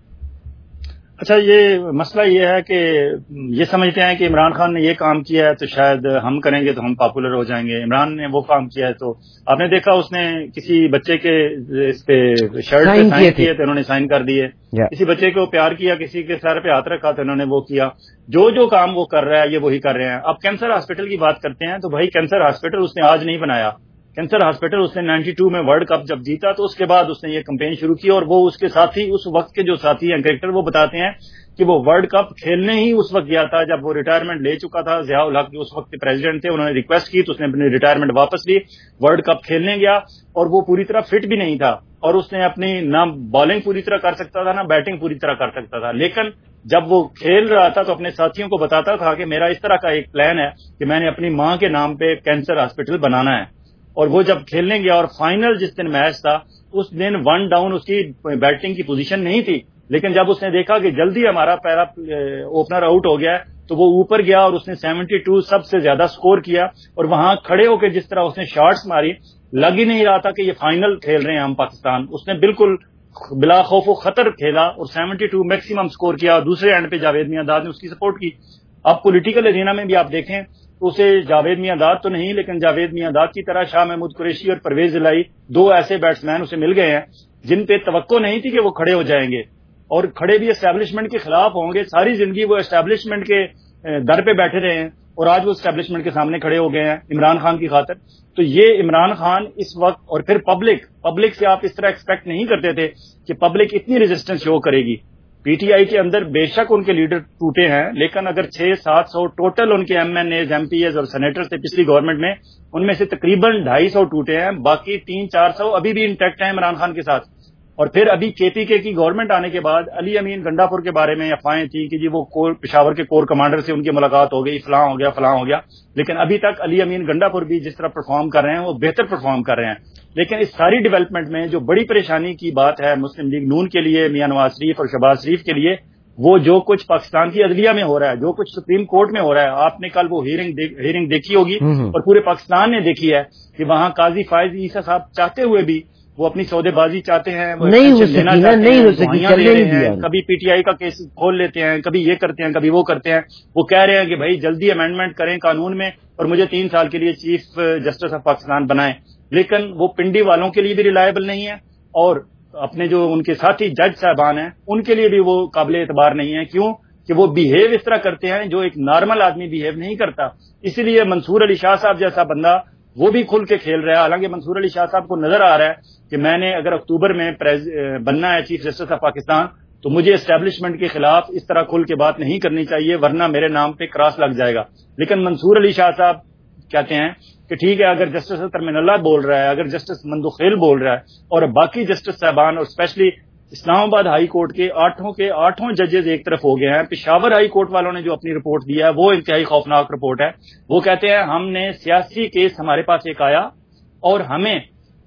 Speaker 19: اچھا, یہ مسئلہ یہ ہے کہ یہ سمجھتے ہیں کہ عمران خان نے یہ کام کیا ہے تو شاید ہم کریں گے تو ہم پاپولر ہو جائیں گے. عمران نے وہ کام کیا ہے تو آپ نے دیکھا اس نے کسی بچے کے اس پہ شرٹ پہ سائن کیے تو انہوں نے سائن کر دیے. کسی بچے کو پیار کیا, کسی کے سر پہ ہاتھ رکھا تو انہوں نے وہ کیا. جو جو کام وہ کر رہا ہے یہ وہی کر رہے ہیں. اب کینسر ہاسپٹل کی بات کرتے ہیں تو بھائی کینسر ہاسپٹل اس نے آج نہیں بنایا. کینسر ہاسپٹل اس نے نائنٹی ٹو میں ورلڈ کپ جب جیتا تو اس کے بعد اس نے یہ کمپین شروع کی, اور وہ اس کے ساتھی اس وقت کے جو ساتھی ہیں کریکٹر وہ بتاتے ہیں کہ وہ ورلڈ کپ کھیلنے ہی اس وقت گیا تھا جب وہ ریٹائرمنٹ لے چکا تھا. ضیاء الحق جو اس وقت کے پریزیڈنٹ تھے انہوں نے ریکویسٹ کی تو اس نے اپنی ریٹائرمنٹ واپس لی, ورلڈ کپ کھیلنے گیا, اور وہ پوری طرح فٹ بھی نہیں تھا اور اس نے اپنی نہ بالنگ پوری طرح کر سکتا تھا نہ بیٹنگ پوری طرح کر سکتا تھا. لیکن جب وہ کھیل رہا تھا تو اپنے ساتھیوں کو بتاتا تھا کہ میرا اس طرح کا ایک پلان ہے کہ میں نے اپنی ماں کے نام پہ کینسر ہاسپٹل بنانا ہے. اور وہ جب کھیلنے گیا اور فائنل جس دن میچ تھا اس دن ون ڈاؤن اس کی بیٹنگ کی پوزیشن نہیں تھی, لیکن جب اس نے دیکھا کہ جلدی ہمارا پہلا اوپنر آؤٹ ہو گیا ہے تو وہ اوپر گیا اور اس نے سیونٹی ٹو سب سے زیادہ سکور کیا. اور وہاں کھڑے ہو کے جس طرح اس نے شاٹس ماری, لگ ہی نہیں رہا تھا کہ یہ فائنل کھیل رہے ہیں ہم پاکستان. اس نے بالکل بلا خوف و خطر کھیلا اور سیونٹی ٹو میکسیمم سکور کیا. دوسرے اینڈ پہ جاوید میاں داد نے اس کی سپورٹ کی. اب پولیٹیکل ایرینا میں بھی آپ دیکھیں اسے جاوید میاں داد تو نہیں, لیکن جاوید میاں داد کی طرح شاہ محمود قریشی اور پرویز الہی دو ایسے بیٹسمین اسے مل گئے ہیں جن پہ توقع نہیں تھی کہ وہ کھڑے ہو جائیں گے, اور کھڑے بھی اسٹیبلشمنٹ کے خلاف ہوں گے. ساری زندگی وہ اسٹیبلشمنٹ کے در پہ بیٹھے رہے ہیں اور آج وہ اسٹیبلشمنٹ کے سامنے کھڑے ہو گئے ہیں عمران خان کی خاطر. تو یہ عمران خان اس وقت, اور پھر پبلک پبلک سے آپ اس طرح ایکسپیکٹ نہیں کرتے تھے کہ پبلک اتنی ریزسٹنس شو کرے گی. پی ٹی آئی کے اندر بے شک ان کے لیڈر ٹوٹے ہیں, لیکن اگر چھ سات سو ٹوٹل ان کے M N As M P As اور سینیٹر تھے پچھلی گورنمنٹ میں, ان میں سے تقریباً ڈھائی سو ٹوٹے ہیں, باقی تین چار سو ابھی بھی انٹیکٹ ہیں عمران خان کے ساتھ. اور پھر ابھی کے پی کے کی گورنمنٹ آنے کے بعد علی امین گنڈا پور کے بارے میں افواہیں تھیں کہ جی وہ کور پشاور کے کور کمانڈر سے ان کی ملاقات ہو گئی, فلاں ہو گیا فلاں ہو گیا, لیکن ابھی تک علی امین گنڈا پور بھی جس طرح پرفارم کر رہے ہیں وہ بہتر پرفارم کر رہے ہیں. لیکن اس ساری ڈیولپمنٹ میں جو بڑی پریشانی کی بات ہے مسلم لیگ نون کے لیے, میاں نواز شریف اور شہباز شریف کے لیے, وہ جو کچھ پاکستان کی عدلیہ میں ہو رہا ہے, جو کچھ سپریم کورٹ میں ہو رہا ہے. آپ نے کل وہ ہیئرنگ ہیئرنگ دیکھی ہوگی اور پورے پاکستان نے دیکھی ہے کہ وہاں قاضی فائز عیسیٰ صاحب چاہتے ہوئے بھی وہ اپنی سودے بازی چاہتے ہیں, وہ
Speaker 2: نہیں ہو سکی, نہیں ہو سکی.
Speaker 19: کبھی پی ٹی آئی کا کیس کھول لیتے ہیں, کبھی یہ کرتے ہیں, کبھی وہ کرتے ہیں. وہ کہہ رہے ہیں کہ بھائی جلدی امینڈمنٹ کریں قانون میں اور مجھے تین سال کے لیے چیف جسٹس آف پاکستان بنائیں, لیکن وہ پنڈی والوں کے لیے بھی ریلائبل نہیں ہے اور اپنے جو ان کے ساتھی جج صاحبان ہیں ان کے لیے بھی وہ قابل اعتبار نہیں ہے. کیوں کہ وہ بیہیو اس طرح کرتے ہیں جو ایک نارمل آدمی بیہیو نہیں کرتا. اسی لیے منصور علی شاہ صاحب جیسا بندہ وہ بھی کھل کے کھیل رہا ہے. حالانکہ منصور علی شاہ صاحب کو نظر آ رہا ہے کہ میں نے اگر اکتوبر میں بننا ہے چیف جسٹس آف پاکستان تو مجھے اسٹیبلشمنٹ کے خلاف اس طرح کھل کے بات نہیں کرنی چاہیے ورنہ میرے نام پہ کراس لگ جائے گا. لیکن منصور علی شاہ صاحب کہتے ہیں کہ ٹھیک ہے اگر جسٹس ترمین اللہ بول رہا ہے, اگر جسٹس مندوخیل بول رہا ہے اور باقی جسٹس صاحبان اور اسپیشلی اسلام آباد ہائی کورٹ کے آٹھوں کے آٹھوں ججز ایک طرف ہو گئے ہیں. پشاور ہائی کورٹ والوں نے جو اپنی رپورٹ دی ہے وہ انتہائی خوفناک رپورٹ ہے. وہ کہتے ہیں ہم نے سیاسی کیس ہمارے پاس ایک آیا اور ہمیں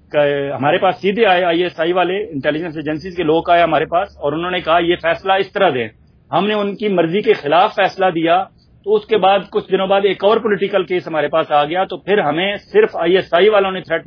Speaker 19: ہمارے پاس سیدھے آئے آئی ایس آئی والے انٹیلیجنس ایجنسیز کے لوگ آئے ہمارے پاس اور انہوں نے کہا یہ فیصلہ اس طرح دیں. ہم نے ان کی مرضی کے خلاف فیصلہ دیا تو اس کے بعد کچھ دنوں بعد ایک اور پولیٹیکل کیس ہمارے پاس آ گیا تو پھر ہمیں صرف آئی ایس آئی والوں نے تھریٹ